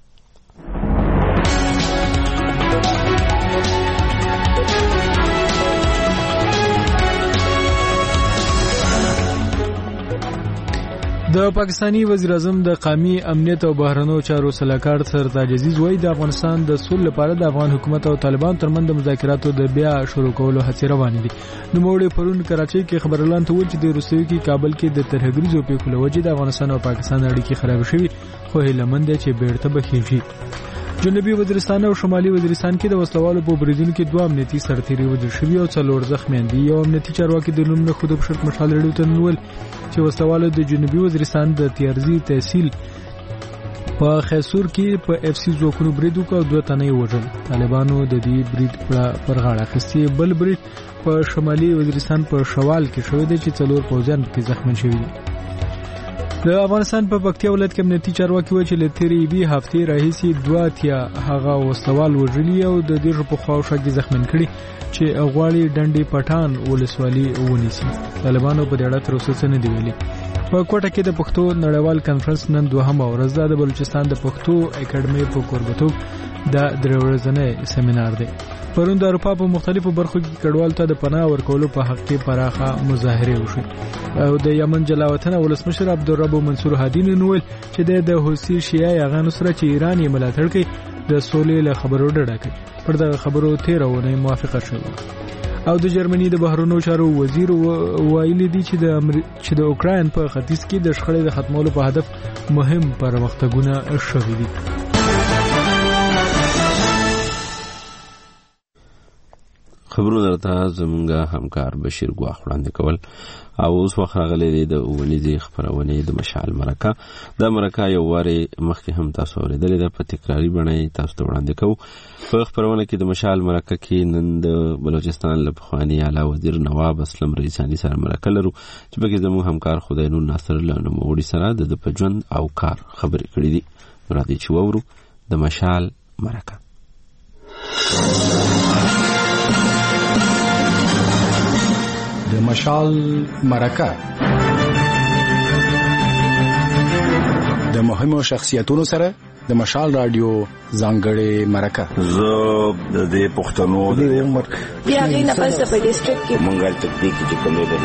Speaker 6: د پاکستانی وزیر اعظم د قومي امنیت او بهرنیو چارو صلاحکار سردار عزیز وایي د افغانستان د صلح لپاره د افغان حکومت او طالبان ترمنځ د مذاکراتو د بیا شروع کولو هڅې روانې دي. نوموړي پرون کراچۍ کې خبرلان ته وویل چې د روسیې کې کابل کې د ترهګریزو پیښو له وجې د افغانستان او پاکستان اړیکې خراب شوي، خو هیله مند دي چې بیرته بخیږي. جنوبي وزیرستان او شمالي وزیرستان کې د وسلوالو په بریدونو کې 2 امنیتي سرتیري وژل شوي او 4 زخمیان دي. یو امنیتي چارواکي د نوم نه خود په شرط مشال ریډیو ته وویل چې وسلوالو د جنوبي وزیرستان د تیارزي تحصیل په خیسور کې په اف سی ځواکونو برید وکړ او 2 تنه وژل. طالبانو د دې برید پر غاړه اخیستي. بل برید په شمالي وزیرستان په شوال کې شوی دی چې 4 پوځیان پکې زخمی شوي دي. د افغانستان په پکتیا ولایت کې امنیتي چارواکي وایي چې له تیرې یوې هفتې راهیسې 2 اتیا هغه وسلوال وژلي او د 10 په خواوشا کې زخمین کړي چې غواړي ډنډې پټان ولسوالي ونیسي. طالبانو په دې اړه تر اوسه څه نه دی ویلي. په کوټه کې د پښتو نړیوال کانفرنس نن 2مه ورځ ده. د بلوچستان د پښتو اکیډمۍ په کوربتوب د 3 ورځنی سیمینار دی. پرون د اروپا په مختلفو برخو کې کډوالو ته د پناه ورکولو په حق کې پراخه مظاهرې وشوې او د یمن جلاوطن ولسمشر عبدالرب منصور هادي نن ویل چې د حوثي شیعه یاغانو سره چې ایران یې ملاتړ کوي د سولې له خبرو ډډه کوي. پر دغه خبرو 13 ونې موافقه شوه. او د جرمني د بهرنیو چارو وزیر ویلي دی چې د اوکراین په ختیځ کې د شخړې د ختمولو په هدف مهم پرمختګونه شوي دي.
Speaker 1: خبرونه راته زمونږ همکار بشیر ګواخ وړاندې کول. او اوس وخت راغلی دی د اونیزې خبرونې د مشال مرکه. دا مرکه یو وارې مخکې هم تاسو اورېدلې ده، په تکراري بڼه تاسو ته وړاندې کوو. په خبرونه کې د مشال مرکه کې نن د بلوچستان له پخواني اعلی وزیر نواب اسلم رئیساني سره مرکه لرو چې پکې زموږ همکار خدای نور ناصر له نوموړي سره د په ژوند او کار خبرې کړې دي. نو راځئ چې واورو د مشال مرکه.
Speaker 3: د مشال مرکه د مهمو شخصیتونو سره د مشال رادیو ځانګړې مرکه.
Speaker 5: زه د پښتنو د عمر
Speaker 24: بیا غي نه پس په ډیسټریکټ کې
Speaker 5: مونږه تکنیک چې کومه ده.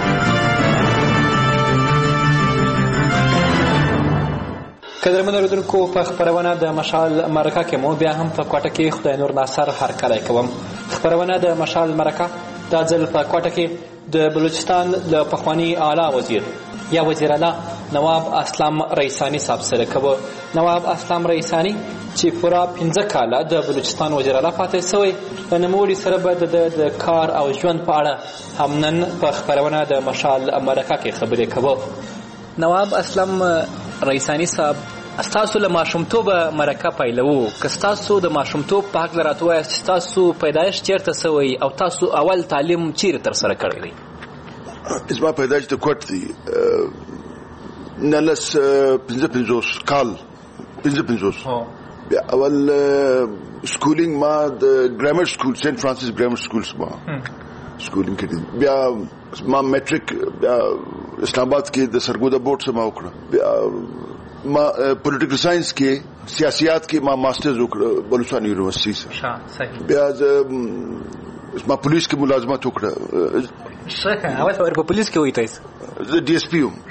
Speaker 8: قدرمن اوریدونکو، په خبرونه د مشال مرکه کې مو بیا هم په کوټه کې خدای نور ناصر هرکلی کوم. خبرونه د مشال مرکه دا ځل په کوټه کې د بلوچستان له پخواني اعلی وزیر یا وزیر اعلی نواب اسلم رئیسانی صاحب سره کوي. نواب اسلم رئیسانی چې پورا 15 کاله د بلوچستان وزیر اعلی پاتې شوی، د نوموړي سره به د کار او ژوند په اړه هم نن په خبرونه د مشال مرکه کې خبرې کوي. نواب اسلم رئیسانی صاحب، ستاسو له ماشومتوبه مرکه پیلوو، که ستاسو د ماشومتوب په حق راته وایاست چې ستاسو پیدایش چیرته سوی او تاسو اول تعلیم چیرې ترسره کړی دی؟
Speaker 9: زما پیدایش د کوټ دی، نلس 55 کال 55. بیا اول سکولینګ ما د ګرامر سکول سینټ فرانسیس ګرامر سکول ما سکولینګ کړی. بیا ما میټریک اسلام آباد کې د سرګودا بورډ سره ما وکړه. بیا ما پولیټیکل ساينس کې سیاسيات کې ما ماسترز وکړه بلوچستان یونیورسيټي سره. بیا ما پولیس کې ملازمت وکړه.
Speaker 8: څنګه اول په پولیس کې وای تاسو؟
Speaker 9: زه ډي اس پی یم.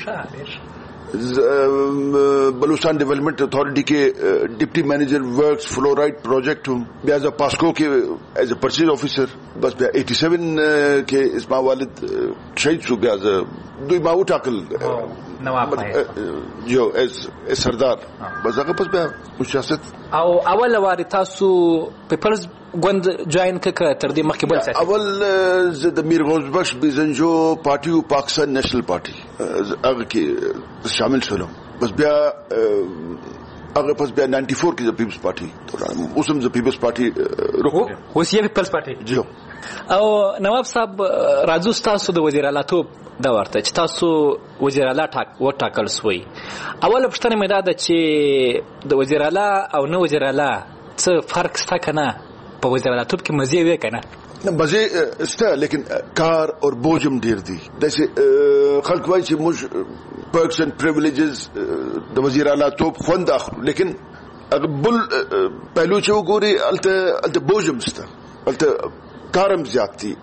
Speaker 9: بلوچستان ڈیولپمنٹ اتھارٹی کے ڈپٹی مینیجر ورکس فلورائڈ پروجیکٹ ہوں. بیا از پاسکو کے ایز اے پرچیز آفیسر. بس بیا 87 کے اس ما والد شہید شو. بیا دو ما وټاکل
Speaker 8: نواب
Speaker 9: جو سردار بس هغه پس بیا مشاست
Speaker 8: او اول واری تاسو پیپلز ګوند جوائن کړه تر دې مخکې بل څه
Speaker 9: اول زه د میر غوث بخش بزنجو پارټي او پاکستان نېشنل پارټي هغه کې شامل شوم بس بیا هغه پس بیا 94 کې د پیپلز پارټي اوسم د پیپلز پارټي روکو
Speaker 8: اوس یې پیپلز پارټي
Speaker 9: جو
Speaker 8: او نواب صاحب راځو تاسو د وزیر اعلی توپ دا ورته چې تاسو وزیر اعلی وټاکل سوی اوله پوښتنه مې دا ده چې د وزیر اعلی او نه وزیر اعلی څه فرق شته کنه په وزیر اعلی توپ کې مزه وی کنه
Speaker 9: مزه شته لیکن کار او بوجم ډیر دي داسې خلک وایي چې موږ perks and privileges د وزیر اعلی توپ خوند اخلو لیکن بل پهلو چې وګوري الته بوجم شته الته کارم زیاتی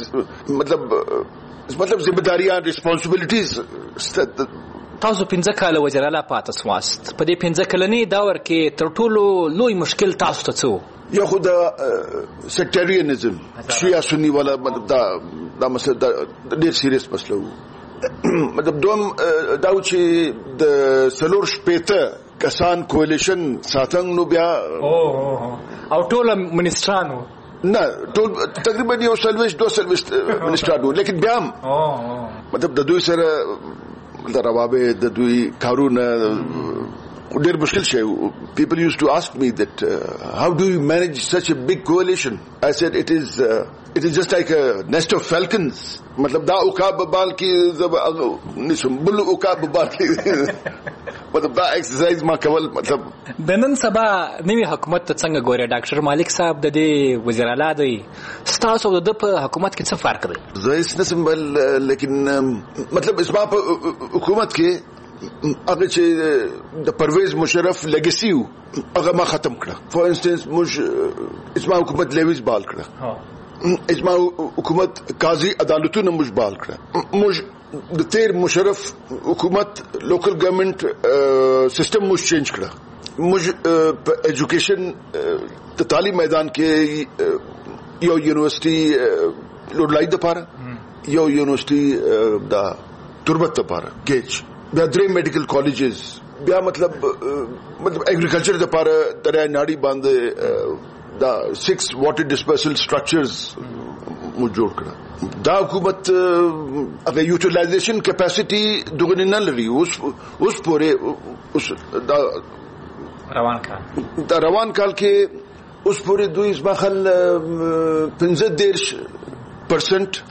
Speaker 9: مطلب ذمہ داریاں ریسپانسبلټیز
Speaker 8: تاسو 15 کال وزیر اعلی پاتې سواست په دې 15 کلنې داور کې تر ټولو لوی مشکل تاسو ته څه
Speaker 9: یو خو د سیکټریانزم شیعه سنی والا مطلب دا مسله ډېر سیریس مسله وو مطلب دوم دا چې د سلور شپېته کسان کولیشن ساتنګ نو بیا
Speaker 8: او ټول منسټرانو
Speaker 9: نه ټول تقریبا یو سلويش دو سلويش منسټرانو لیکن بیا مطلب د دوی سره د روابط د دوی کارونه ډېر مشکل شي. People used to ask me that how do you manage such a big coalition? I said it is just like a nest of falcons. मतलब दा उकाब बाल की निशुम बुल उकाब बाल की मतलब दा एक्सरसाइज ما کول मतलब
Speaker 8: د نن سبا نوی حکومت ته څنګه ګوري ډاکټر مالک صاحب د دې وزیر اعلی دی ستاسو د په حکومت کې څه فرق دی؟
Speaker 9: زه هیڅ نسم بل لیکن مطلب اسما په حکومت کې هغه چې د پرویز مشرف لیګسی هغه ما ختم کړه. فور انسټنس موږ اسما حکومت لیویز بال کړه اسما حکومت قاضي عدالتونو موږ بال کړه. موږ د تیر مشرف حکومت لوکل ګورنمنت سیستم موږ چینج کړه. موږ په ایجوکیشن د تعلیم میدان کې یو یونیورسيټي لوړلای د پاره یو یونیورسيټي د تربت د پاره گیج بیا درې میډیکل کالجز بیا مطلب ایگریکلچر د پاره دریا ناړي باندې دا 6 واټر ډسپرسل سټرکچرز مو جوړ کړه. دا حکومت هغه یوټیلایزیشن کیپاسټي دغه نه لري اوس پورې اوس دا روان کال کې اوس پورې دوی ځمخل 15%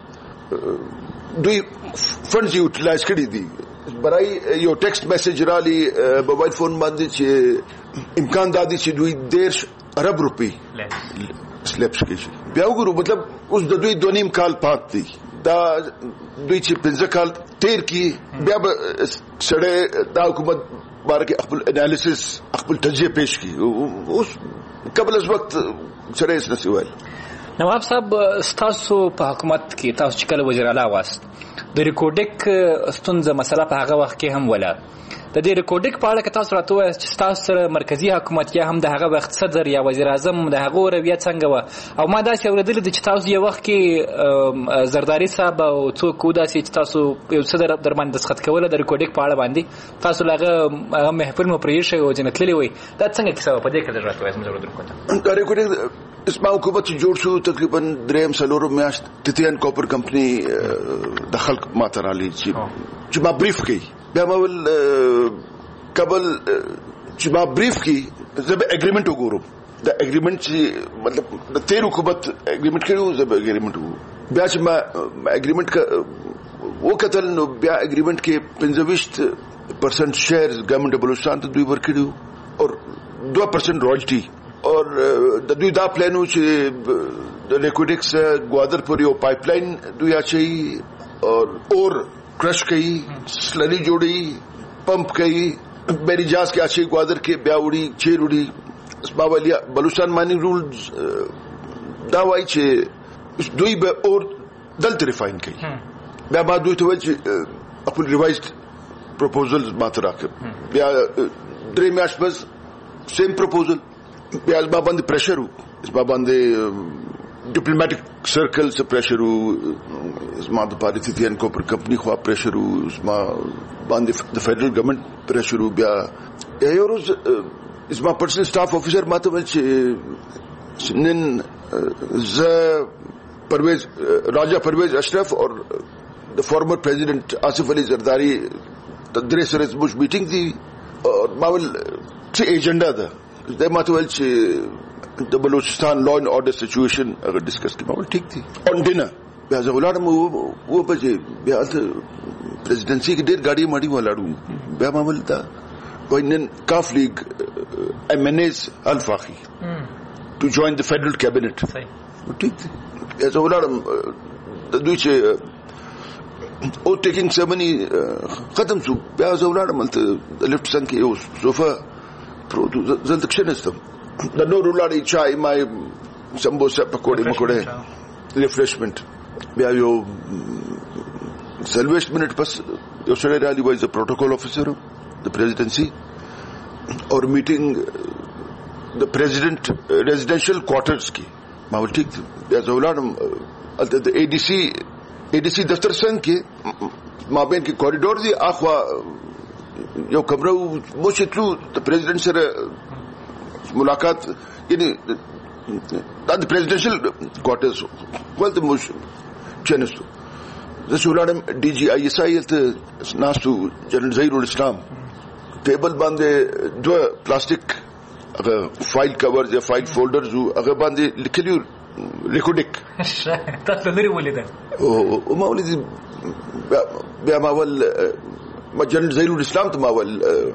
Speaker 9: دوی فنډز یوټیلایز کړي دي برای یو ټیکسټ میسج رالی موبایل فون باندې چې امکان دادی چې دوی 10 ارب روپی سلیپس کې بیا وګورو مطلب اوس د دوی 2.5 کال پات دي دا دوی چې 15 کال تیر کې بیا سړی دا حکومت بارکه خپل انالیسس خپل تجزیه پیش کی اوس قبل از وخت سړی اس نسوال.
Speaker 8: نواب صاحب تاسو په حکومت کې تاسو چې کله وزیر اعلی واست د ریکورډک ستونزه مسله په هغه وخت کې هم ولا د دې ریکورډک په اړه تاسو راته وایي چې تاسو سره مرکزی حکومت یا هم د هغه وخت صدر یا وزیر اعظم د هغه رویه څنګه و او ما دا چې اوریدل چې تاسو یو وخت کې زرداری صاحب او څوک دا چې تاسو یو صدر درمان دسخط کوله د ریکورډک په اړه باندې تاسو لغه محفل مو پریښه او جنتللی وي دا څنګه کیسه په دې کې راته وایي زموږ درکوته
Speaker 9: دا ریکورډک اسما حکومت جوړ شو تقریبا 3 میاشت تتیان کوپر کمپنی د خلق ماترالی چې ما بریف کی بیا ما ول قبل چې ما بریف کی زب اګریمنت وګورم د اګریمنت چې مطلب د تیر حکومت اګریمنت کړو زب اګریمنت بیا چې ما اګریمنت وکتل نو بیا اګریمنت کې 25% شیرز ګورنمنت بلوچستان ته دوی ورکړو او 2% رایلټي اور د دوی دا پلانو چې د لیکوډکس گوادر پورې یو پایپ لاین دوی اچي اور کرش کوي سلري جوړي پمپ کوي بیری جاز کې اچي گوادر کې بیا وړي چیر وړي اسباولیا بلوچستان مایننګ رولز دا وایي چې دوی به اور دلته ریفاین کوي بیا ما دوی ته وایي چې خپل ریوایزډ پروپوزلز ماته راکړه بیا 3 میاشتې بس سیم پروپوزل بیا اسباب باندې پریشر اسباب باندې डिप्लोमेटिक सर्कल से प्रेशर उसमें तो पारिथियन को पर कंपनी खवा प्रेशर उसमें बांध द फेडरल गवर्नमेंट प्रेशर बिया और इसमें पर्सनल स्टाफ ऑफिसर मात्र निन राजा परवेज अशरफ और the former president Asif Ali Zardari तदरे सरस बुश मीटिंग थी और मावल से एजेंडा था मात्र the Balochistan law and order situation अगर डिस्कस की मामला ठीक थी on dinner बेहज़ वो बजे बेहज़ प्रेसिडेंसी की 1.5 गाड़ी मारी वाला रूम बेह मामला था कोई नन काफ league MNAs al-Faqi to join the federal cabinet ठीक थी बेहज़ दूसरे ओ टेकिंग सेरेमनी खत्म सु बेहज़ लिफ्ट संग के सोफा प्रो जल्द क्षणस्तम the no rulari chai my sambosa pakode makode refreshment we have your salvation minute pas your Sharad Ali was the protocol officer of the presidency or meeting the president residential quarters ki mawl ठीक there's a lot the ADC daftar sang ke maben ki corridor di akhwa yo kamra mushitlu the president sir मुलाकात यानी the presidential quarters क्वाल द मुश चेनस जसुलाडम DGISI नासु general Zahirul Islam table बांधे दो प्लास्टिक अगर फाइल कवर्स या फाइल फोल्डर्स अगर बांधे लिखलियो रिकॉर्डिक
Speaker 29: तत्लरी बोले थे
Speaker 9: ओ मावली बे मावल जनरल ज़हीरुल इस्लाम तो मावल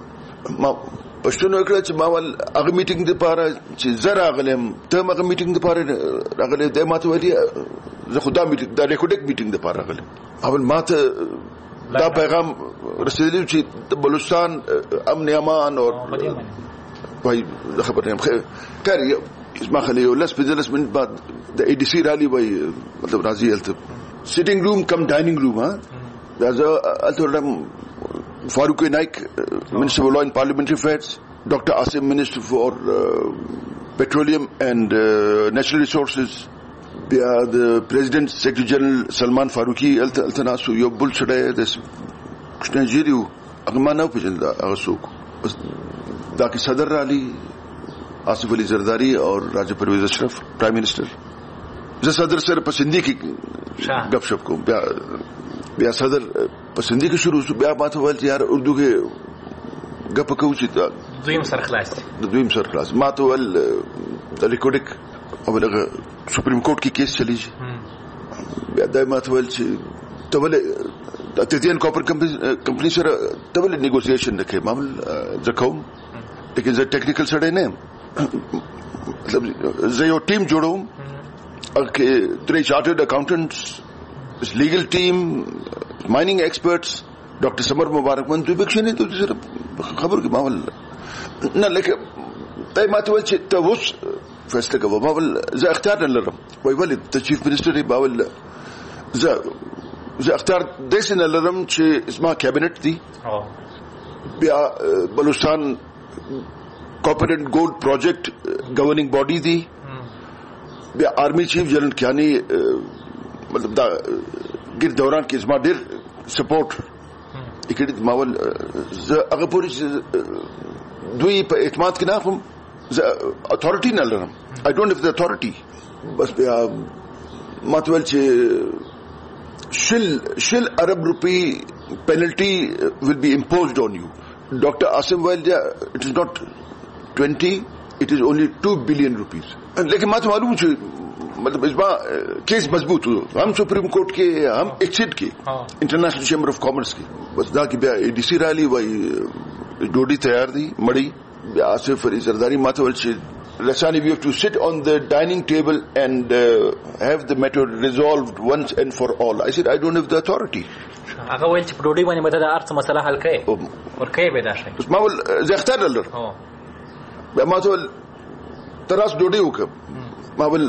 Speaker 9: पश्चिम एकड़ा मावल अगर मीटिंग दे पारा जरा अगलेम तम अगर मीटिंग दे पारे अगले दे माते वाली खुदा मीटिंग दा रिकॉर्डिक मीटिंग दे पारा अगले अवल माते दा पैगाम रसीली ची बलूचिस्तान अमन अमान और भाई खबर नहीं खैर इसमें खाली 10 मिनट बाद द ADC रैली भाई मतलब राजी health sitting room cum dining room हाँ अल्टोरम Farooq Naik, Minister of Law and Parliamentary Affairs, Dr. Asim, Minister for Petroleum and Natural Resources, the President, Secretary General Salman Faruqi, Altanasu, Yobul Shadeh, this Nigeria, Agmana Pijanda, Agasuk, Daki Sadar Ali, Asif Ali Zardari, or Raja Parvez Ashraf, Prime Minister. The Sadar Sir Pasindi ki gapshap ko, ब्या सदर पसंदी के शुरू से ब्या बात हुआ यार उर्दू के गप कौची था
Speaker 29: द्वीम सरक्लास
Speaker 9: मात हुआ रिकॉर्डिक अब लगा सुप्रीम कोर्ट की केस चली जी ब्या दाय मात हुआ तबले ततियन कॉपर कंपनी से तबले नेगोशिएशन रखे मामल जखाऊं लेकिन जब टेक्निकल सड़े ने मतलब जो टीम जोड़ो अके 3 chartered accountants legal team mining experts doctor Samar Mubarak Mand तो विक्षण है तो सिर्फ खबर की माहौल न लेके तय मातवल तवुस फैसले का माहौल ज अख्तियार न लरम वही वाले द चीफ मिनिस्टर है बावल ज अख्तियार देश न लरम चे इसमा कैबिनेट थी बिया Balochistan copper and gold project governing body थी बिया आर्मी चीफ जनरल क्यानी मतलब दा गिर दौरान के इसमा डेर सपोर्ट इकड़ी मावल अगर पूरी दुई पर एतमाद के ना हम अथॉरिटी न लरम I don't have the authority बस मातवल चे शिल अरब rupee penalty will be imposed on you doctor Asim well it is not 20 it is only 2 billion rupees लेकिन मात मालूम छे मतलब इस बार केस मजबूत हुआ हम सुप्रीम कोर्ट के हम एक्सिड के इंटरनेशनल चैम्बर ऑफ कॉमर्स की बस दा की ADC रैली वही डोडी तैयार थी मड़ी आसिफ अली जरदारी मातवल Rasani, we have to sit on the dining table and have the matter resolved once and for all. I said, I don't have the authority.
Speaker 29: هغه ویل چې په ډوډۍ باندې به دا ارڅ مسله حل کړي ورکې به دا شي
Speaker 9: ما ول زه اختیار لرم ما ول تراس ډوډۍ وکم ما ول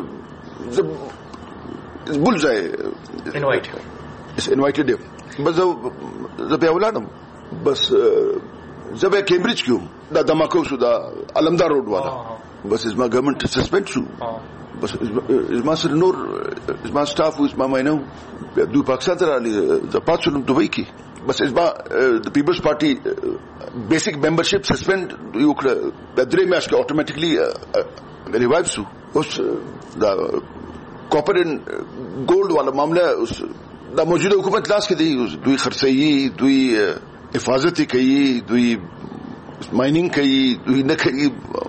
Speaker 9: بولځای انوایټډ بس زه به ولادم بس زه به کیمبرج کیو دا دماکو شو دا علمدار روډ والا بس اسما گورنمنٹ سسپینڈ شو بس زما سره نور زما سټاف او زما مینو دوی پاکستان ته راغلي د پاتشل دوبۍ کې بس زما د پیپلز پارټي بیسیک ممبرشپ سسپند یو کړ د درې میاشتې کې اتوماتیکلی ریوایو شو. اوس دا کاپر اینڈ ګولډ والا معاملہ اوس د موجوده حکومت لاس کې دی. دوی خرڅي، دوی حفاظت کوي، دوی مایننګ کوي، دوی نه کوي.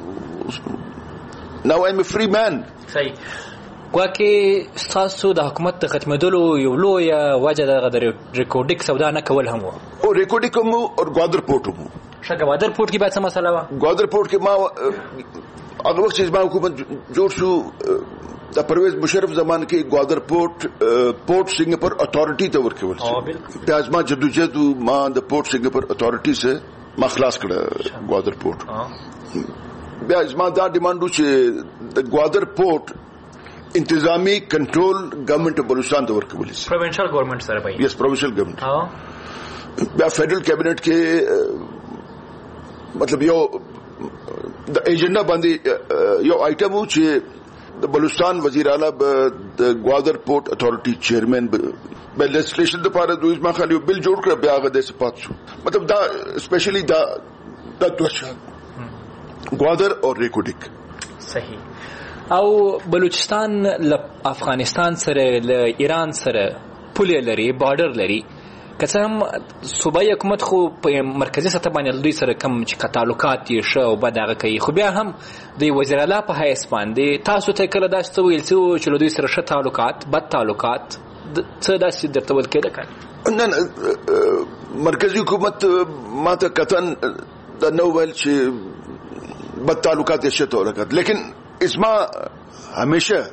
Speaker 9: Now I'm a free man.
Speaker 8: صحیح. واکه تاسو د حکومت د ختمېدلو یو لوی وجه د ریکورډیک سودا نه کول هم وو.
Speaker 9: او ریکورډیک هم او گوادر پورت هم.
Speaker 8: شګه گوادر پورت کې به څه مسله و؟
Speaker 9: گوادر پورت کې ما هغه وخت چې ما حکومت جوړ شو د پرویز مشرف زمانه کې گوادر پورت سنگاپور اتھارٹی ته ورکول شو. بیا ما جدوجہد ما د پورت سنگاپور اتھارٹی سے ما خلاص کړه گوادر پورت. بیا زما دا ډیمانډ و چې د گوادر پورت انتظامی کنټرول گورنمنت بلوچستان ته ورکول شي.
Speaker 8: پروینشل گورنمنت سره به
Speaker 9: یس پروینشل گورنمنت. بیا فیډرل کابینټ کې مطلب یو د ایجنډا باندې یو آیټم و چې د بلوچستان وزیر اعلی د گوادر پورت اتھارٹی چیئرمین به لیجسلیشن لپاره دوی ما خالي بل جوړ کړ. بیا هغه د سپات شو. مطلب دا سپیشلی دا دوه گوادر اور ریکورډیک.
Speaker 8: صحیح. او بلوچستان له افغانستان سره له ایران سره پولې لري، بارډر لري. که څه هم صوبایي حکومت خو په مرکزي سطح باندې دوی سره کم چې تعلقات یې ښه او بد هغه کوي، خو بیا هم د وزیر اعلی په حیث باندې تاسو ته کله داسې څه ویل چې له دوی سره ښه تعلقات بد تعلقات څه داسې درته ویل کېده که
Speaker 9: نه؟ مرکزي حکومت ما ته قطعا دا نه ویل چې بد تعلقات یې ښه تعلقات، لیکن اسما همیشه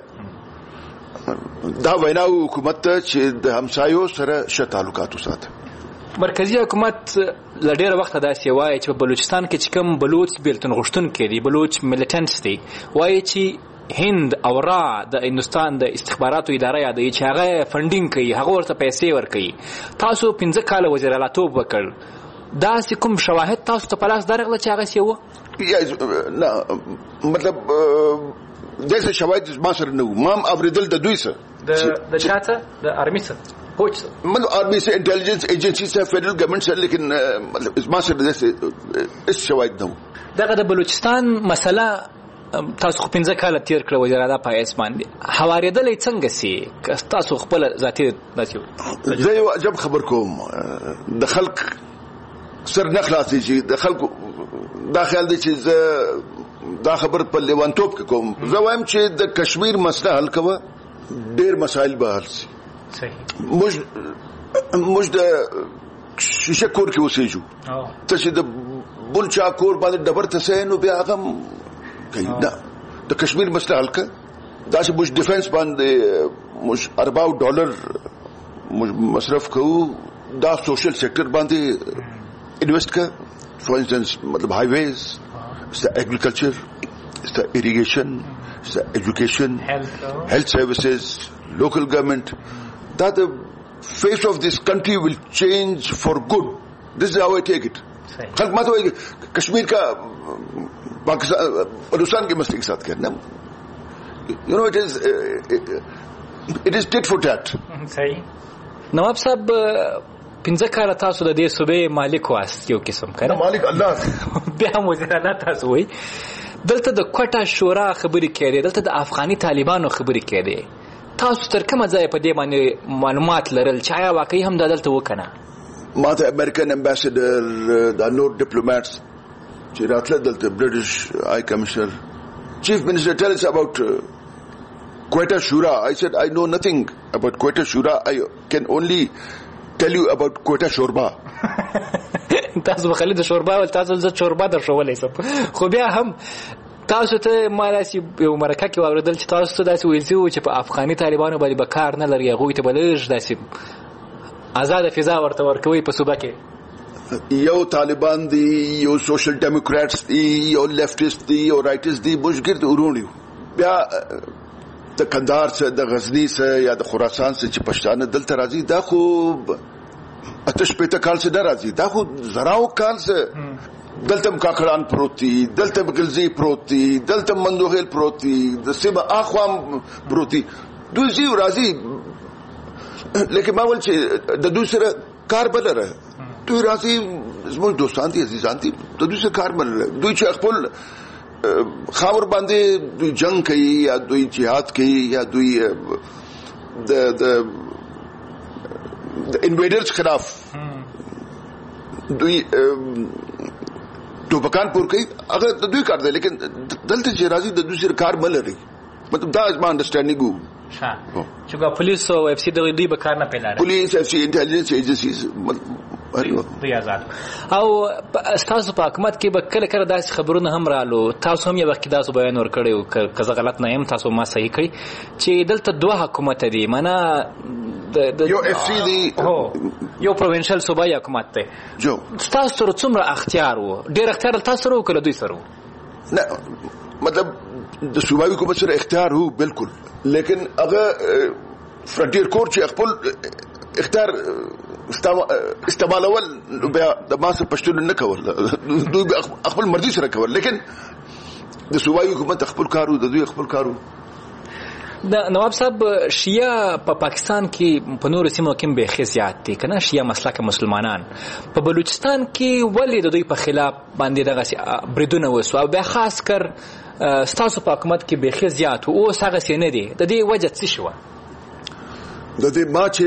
Speaker 9: دا ویناو حکومت ته چې د همسایو سره ښه تعلقات وساته.
Speaker 8: مرکزی حکومت له ډېره وخته داسې وایي چې په بلوچستان کې چې کوم بلوچ بیلتون غوښتونکي دي، بلوچ ملیټنټس دي، وایي چې هند او را د هندوستان د استخباراتو اداره یادوي چې هغه فنډینګ کوي، هغه ورته پیسې ورکوي. تاسو 15 کاله وزیر اعلیتوب وکړ، داسې کوم شواهد تاسو ته په لاس درغله چې هغه څه وه؟
Speaker 9: نه مطلب داسې شواهد ما سره نه وو. ما هم اورېدل د دوی څه
Speaker 8: د چا څه د آرمي څه فوج څه
Speaker 9: مطلب آرمي څه انټيليجنس ایجنسي څه فیډرل ګورنمنت څه، لیکن مطلب ما سره داسې هیڅ شواهد نه وو.
Speaker 8: دغه د بلوچستان مسله تاسو خو 15 کاله تیر کړه وزیر اعلی په حیث باندې، هوارېدلې څنګه سي تاسو خپل ذاتي داسې؟
Speaker 9: زه یو عجب خبر کوم، د خلک سر نه خلاصي چې د خلکو دا خیال دی چې زه دا خبر په لیوانتوب کې کوم. زه وایم چې د کشمیر مسله حل کوه، ډېر مسایل به حل شي. موږ د شیشه کور کې اوسېږو، ته چې د بل چا کور باندې ډبر ته سې نو بیا هغه کوي. نه د کشمیر مسله حل که دا چې موږ ډیفنس باندې موږ ارباو ډالر موږ مصرف کوو، دا سوشل سیکټر باندې انویسټ که. فور انسٹنس مطلب ہائی ویز، it's the agriculture, it's the irrigation, it's the education, health services, local government. That the face of this country will change for good. This is how I take it. خلق ما تو کشمیر کا پاکستان بلوچستان کے مسئلے کے ساتھ کرنا، you know, it is tit for tat.
Speaker 8: صحیح. نواب صاحب 15 کاله تاسو د دې صوبې مالک واست، یو قسم کنه
Speaker 9: مالک الله
Speaker 8: بیا هم وزیر اعلی تاسو وایي. دلته د کوټه شورا خبرې کېدې، دلته د افغاني طالبانو خبرې کېدې، تاسو تر کومه ځایه په دې باندې معلومات لرل چې آیا واقعي هم دا دلته وکنه؟
Speaker 9: ما ته امریکن امبیسډر دا نور ډیپلوماټس چې راتله دلته، برټش های کمشنر، چیف منسٹر tell us about Quetta Shura. I said I know nothing about Quetta Shura. I can only tell you about Quetta شوربا.
Speaker 8: تاسو به خالد شوربا ول تاسو زه شوربا در شولای سم، خو بیا هم تاسو ته مالاسي یو مرکه کې واوریدل چې تاسو ته داسې ویل چې په افغاني طالبانو باندې به کار نه لري، هغوی ته به لږ داسې آزاده فضا ورته ورکوي په صوبه کې.
Speaker 9: یو طالبان دي، یو سوشل ډیموکراتس دي، یو لیفټیسټ دي، یو رائټس دي، موږ ګرد ورونیو. بیا د کندهار څخه د غزنی څخه یا د خراسان څخه چې پښتانه دلته راځي، دا خو اتش پېته کال څخه نه راځي، دا خو زراو کال څخه دلته کاکړان پروت دي، دلته غلزي پروت دي، دلته مندوهل پروت دي، د سیمه اخوام پروت دي. دوی زی راځي لیکن ما ول چې د دوی سره کار بلره، دوی راځي زموږ دوستان دي، عزیزان دي، د دوی سره کار بلره. دوی چې خپل خاور باندې دوی جنگ کوي یا دوی جهاد کوي یا دوی د انویډرز خلاف دوی ټوپکان پور کوي، هغه د دوی کار دی. لیکن دلته چې راځي د دوی سره کار بلري، مطلب دا زما انډرسټانډینګ وو.
Speaker 8: چې پولیس او اف سی د دوی به کار نه پیلاره،
Speaker 9: پولیس اف سی انټيليجنس ایجنسیز
Speaker 8: دوی آزاد. او تاسو په حکومت کې به کله کله داسې خبرونه هم رالو، تاسو هم یو وخت داسې بیان ورکړی و، که زه غلط نه یم تاسو ما صحیح کړئ، چې دلته دوه حکومت دي، معنا
Speaker 9: یو اف سی دی،
Speaker 8: یو پروینشل صوبایي حکومت دی. تاسو سره څومره اختیار و؟ ډېر اختیار تاسو سره و که له دوی سره و؟
Speaker 9: نه مطلب د صوبایي حکومت سره اختیار هو بالکل، لیکن هغه فرنټیر کور چې خپل اختیار استعمالول بیا د ماسه پښتون نه کول، دوی خپل مرضي سره کول. لیکن د صوبایي حکومت خپل کارو، د دوی خپل کارو.
Speaker 8: نواب صاحب، شیعه په پاکستان کې په نورو سیمو کې به زیات دي کنه، شیعه مسلک مسلمانان په بلوچستان کې ولې د دوی په خلاف باندې دغه بریدونه وسو، او بیا خاص کر ستاسو په حکومت کې به زیات او اوس هغه څه نه دي، د دې وجه څه شو؟
Speaker 9: د دې ما چې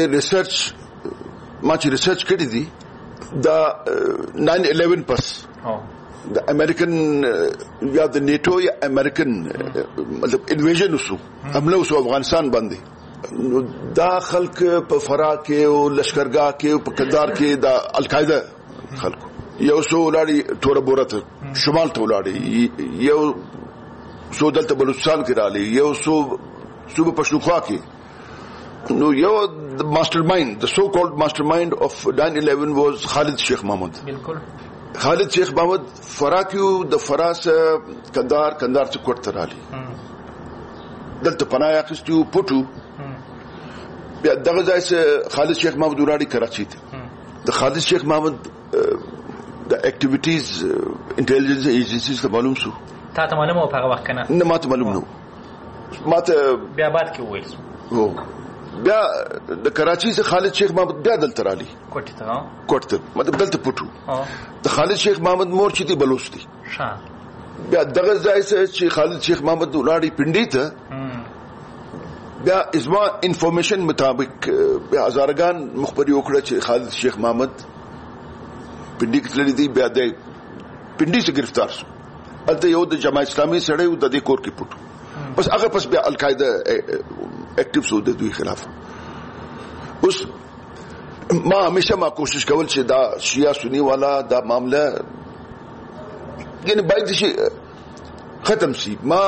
Speaker 9: ریسرچ کړی دي دا 9/11 پس د امریکن یا د نیټو یا امریکن مطلب انویژن وسو، حمله وسو افغانستان باندې. دا خلک په فرا کې او لشکرګاه کې او په کندهار کې د القاعده خلکو یو سو لاړی تور بورته شمال ته لاړی، یو سو دلته بلوچستان کې رالی، یو سو صوبه پښتونخوا کې. نو یو ماسټر مایند، د سو کولډ ماسټر مایند اف 9/11 واز خالد شیخ محمد. بالکل خالد شیخ محمد فرا کیو د فراس کندهار څخه کوټ ته رالی، دلته پناه اخیستو پټو. بیا دغه ځای څخه خالد شیخ محمد وراړي کراچي ته. د خالد شیخ محمد د اکټیویټیز انټيليجنس ایجنسیز ته معلوم شو.
Speaker 8: تا ته معلومه و په هغه وخت کنه؟
Speaker 9: نه ماته معلوم نه، ماته
Speaker 8: بیا بعد کې وویل
Speaker 9: هو. بیا د کراچي څخه خالد شیخ محمد بیا دلته رالی کوټ ته مطلب دلته پټو. د خالد شیخ محمد مور چې دی بلوچ دی. بیا دغه ځای چې خالد شیخ محمد ولاړی پنډي ته، بیا ازما انفارمیشن مطابق بیا هزارګان مخبري وکړه چې خالد شیخ محمد پنډي کې تللی دی. بیا د پنډي څخه گرفتار شو، البته یو د جماعت اسلامي سره یو د دې کور کې پټو. بس هغه پس بیا القاعده ایکټیو شو د دوی خلاف. اوس ما همیشه کوشش کول چې دا شیعه سنی والا دا معاملہ یعنی باید شي ختم شي. ما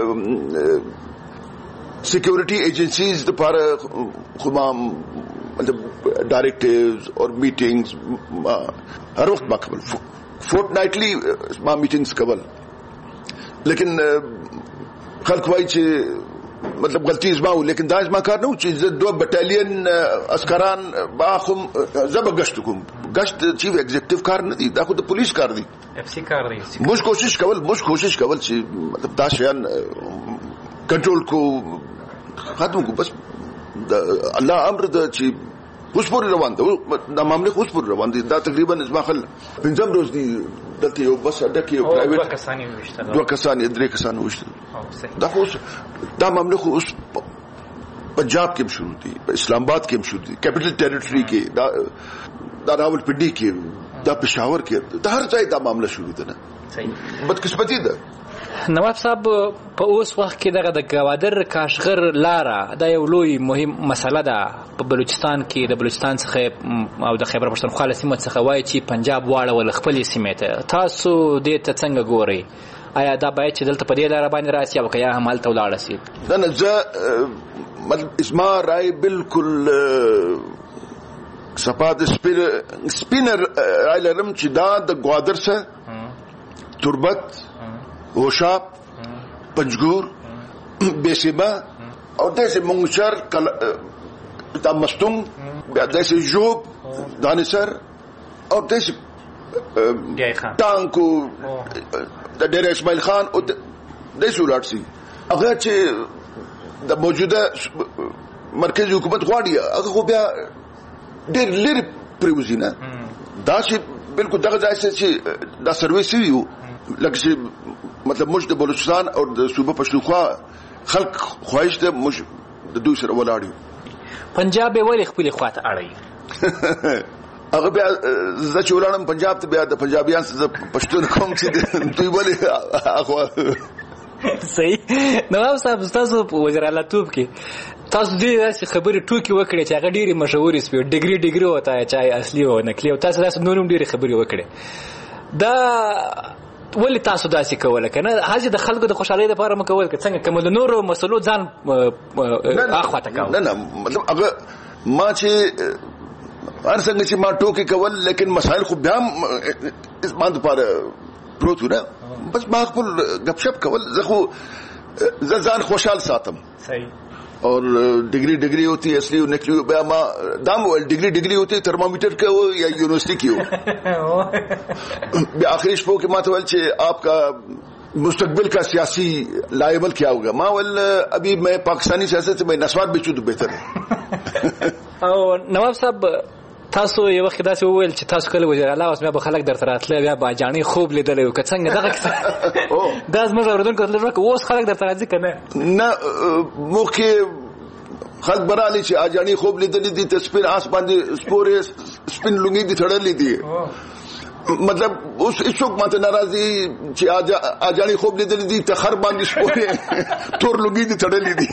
Speaker 9: سیکورټي ایجنسیز لپاره خو ما مطلب ډایرکټیوز او میټینګز هر وخت ما کول، فورټنایټلی ما میټینګز کول. لیکن خلک وایي چې مطلب غلطی زما و، لیکن دا زما کار نه و چې زه 2 بټالین عسکران باخم زبر گشت کوم. گشت چیف ایگزیکټیو کار نه دی، دا خو د پولیس کار دی،
Speaker 8: اف سی کار دی.
Speaker 9: موږ کوشش کول چې مطلب دا شیان کنټرول کو ختم کو. بس الله امر د چې اوس پورې روان دی دا معاملې، اوس پورې روان دي. دا تقریبا زما خل 5 روز دي دلته یو بس اډه کې یو پرایویټ 2 کسان 3 کسان وشتل. دا خو دا معاملې خو اوس پنجاب کې شروع دي، اسلام آباد کې شروع دي، کیپټل ټریټوري کې، دا راولپنډي کې، دا پېښور کې، دا هر ځای دا معاملې شروع ده. نه بدقسمتي ده.
Speaker 8: نواب صاحب، په اوس وخت کې دغه د ګوادر کاشغر لاره دا یو لوی مهم مسله ده په بلوچستان کې. د بلوچستان څخه او د خیبر پښتونخوا له سیمو څخه وایي چې پنجاب واړول خپلې سیمې ته. تاسو دې ته څنګه ګورئ؟ آیا دا باید چې دلته په دې لاره باندې راسي او که یا هم هلته ولاړ شي؟
Speaker 9: نه زه مطلب اسما رای بالکل صفا د سپینر رای لرم چې دا د ګوادر څخه تربت، وشاب، پنجګور، بیسیمه او داسې منګشر دا مستونګ، بیا داسې ژوب، دانسر او داسې ټانکو د ډېر اسماعیل خان او د سولات سي هغه چې د موجوده مرکزی حکومت غواړي هغه خو بیا ډېر لري پریوزي نه دا چې بالکل دغه ځای چې دا سرویس یو لکه چې مطلب موږ د بلوچستان او د صوبه پښتونخوا خلک خواهش د موږ د دوی سره ولاړو
Speaker 8: پنجاب ولې خپل خواته اړي
Speaker 9: هغه بیا زه چې ولاړم پنجاب ته بیا د پنجابیان سره پښتون کوم چې دوی ولې اخوا
Speaker 8: صحیح نواب صاحب تاسو په وزیر اعلی توپ کې تاسو دې داسې خبرې ټوکې وکړې چې هغه ډېرې مشهورې سوې ډیګري وته چا اصلي او نقلي او تاسو داسې نورم ډېرې خبرې وکړې دا ولې تاسو داسې کوله کنه حاجی د خلکو د خوشحالۍ لپاره مو کول که څنګه کوم د نورو مسلو ځان اخواته کاوه
Speaker 9: نه مطلب هغه ما چې هر څنګه چې ما ټوکې کول لیکن مسائل خو بیا ما لپاره پروت نه بس ما خپل غپ شپ کول زه خو ځان خوشحال ساتم
Speaker 8: صحیح
Speaker 9: और डिग्री होती है असली नकली दाम डिग्री होती है थर्मामीटर का हो या यूनिवर्सिटी की हो आखिरी शो के मातवल छे आपका मुस्तकबिल का सियासी लायबल क्या होगा मावल अभी मैं पाकिस्तानी सियासत से मैं नस्वार बेचूं तो बेहतर है
Speaker 8: नवाब साहब تاسو یو وخت داسې وویل چې تاسو کله وزیر اعلی اوس بیا به خلک درته راتله بیا به جانې خوب لیدلی و که څنګه دغه دا زموږ اورېدونکو ته لږ اوس خلک درته راځي که نه
Speaker 9: مخکې خلک به رالي چې اجانې خوب لیدلی دي ته سپین آس باندې سپورې سپین لونګۍ دي تړلې دي مطلب اوس هیڅوک ماته ناراضي چې اجانې خوب لیدلی دي ته خر باندې سپورې تور لونګۍ دي تړلې دي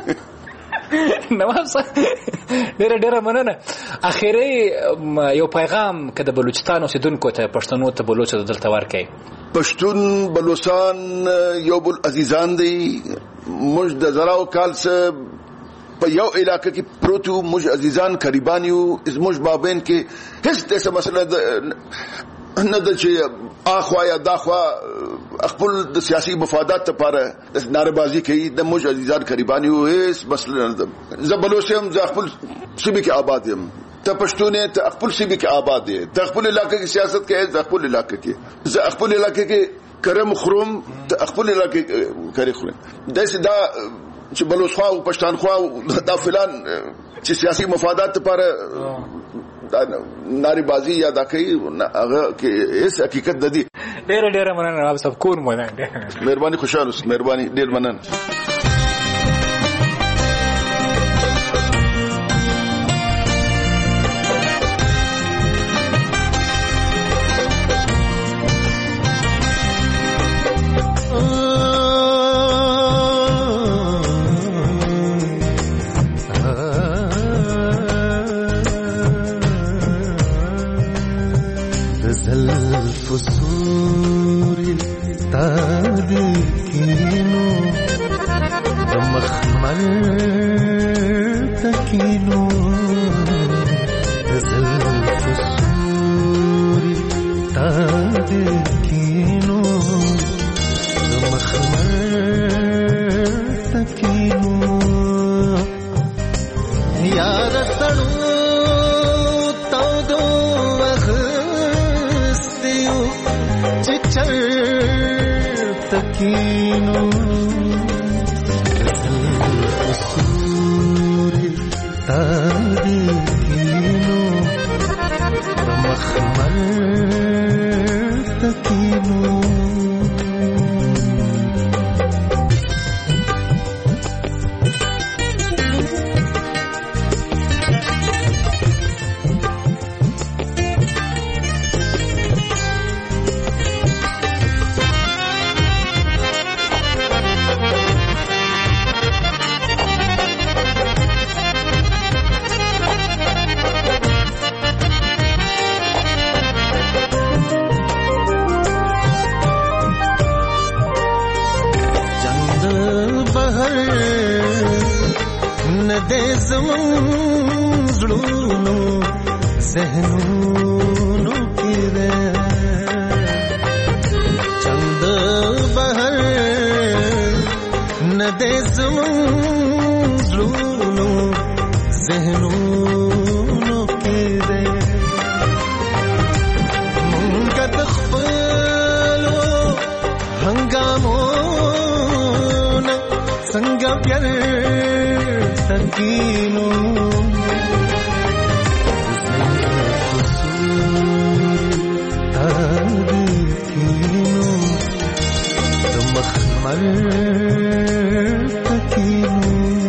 Speaker 8: نواب صاحب ډېره مننه اخیری یو پیغام که د بلوچستان اوسېدونکو ته پښتنو ته بلوچو دلته ورکړئ
Speaker 9: پښتون بلوچستان یو بل عزیزان دی موږ د زراو کال څخه په یو علاقه کې پروت یو موږ عزیزان قریبان یو موږ مابین کې هیڅ داسې مسله نه ده چې اخوا یا داخوا خپل د سیاسي مفادات لپاره د ناربازي کوي د موږ عزیزان قریبان یو هیڅ مسله نه ده زه بلوچ یم زه خپل صوبې کې آباد یم ته پښتون یې ته خپل صوبې کې آباد یې ته خپل علاقې کې سیاست کوې زه خپل علاقې کې زه خپل علاقې کې کرم خروم ته خپل علاقې کرې خورم داسې دا چې بلوچخوا او پښتانخوا دا فلان چې سیاسي مفادات لپاره ناربازي یا دا کوي هغه کې هیڅ حقیقت نه دی
Speaker 8: ډېره مننه نواب صاحب کور مو نه
Speaker 9: مهرباني خوشاله اوسئ مهرباني ډېر مننه
Speaker 7: بیا تکینو مخمل تکینو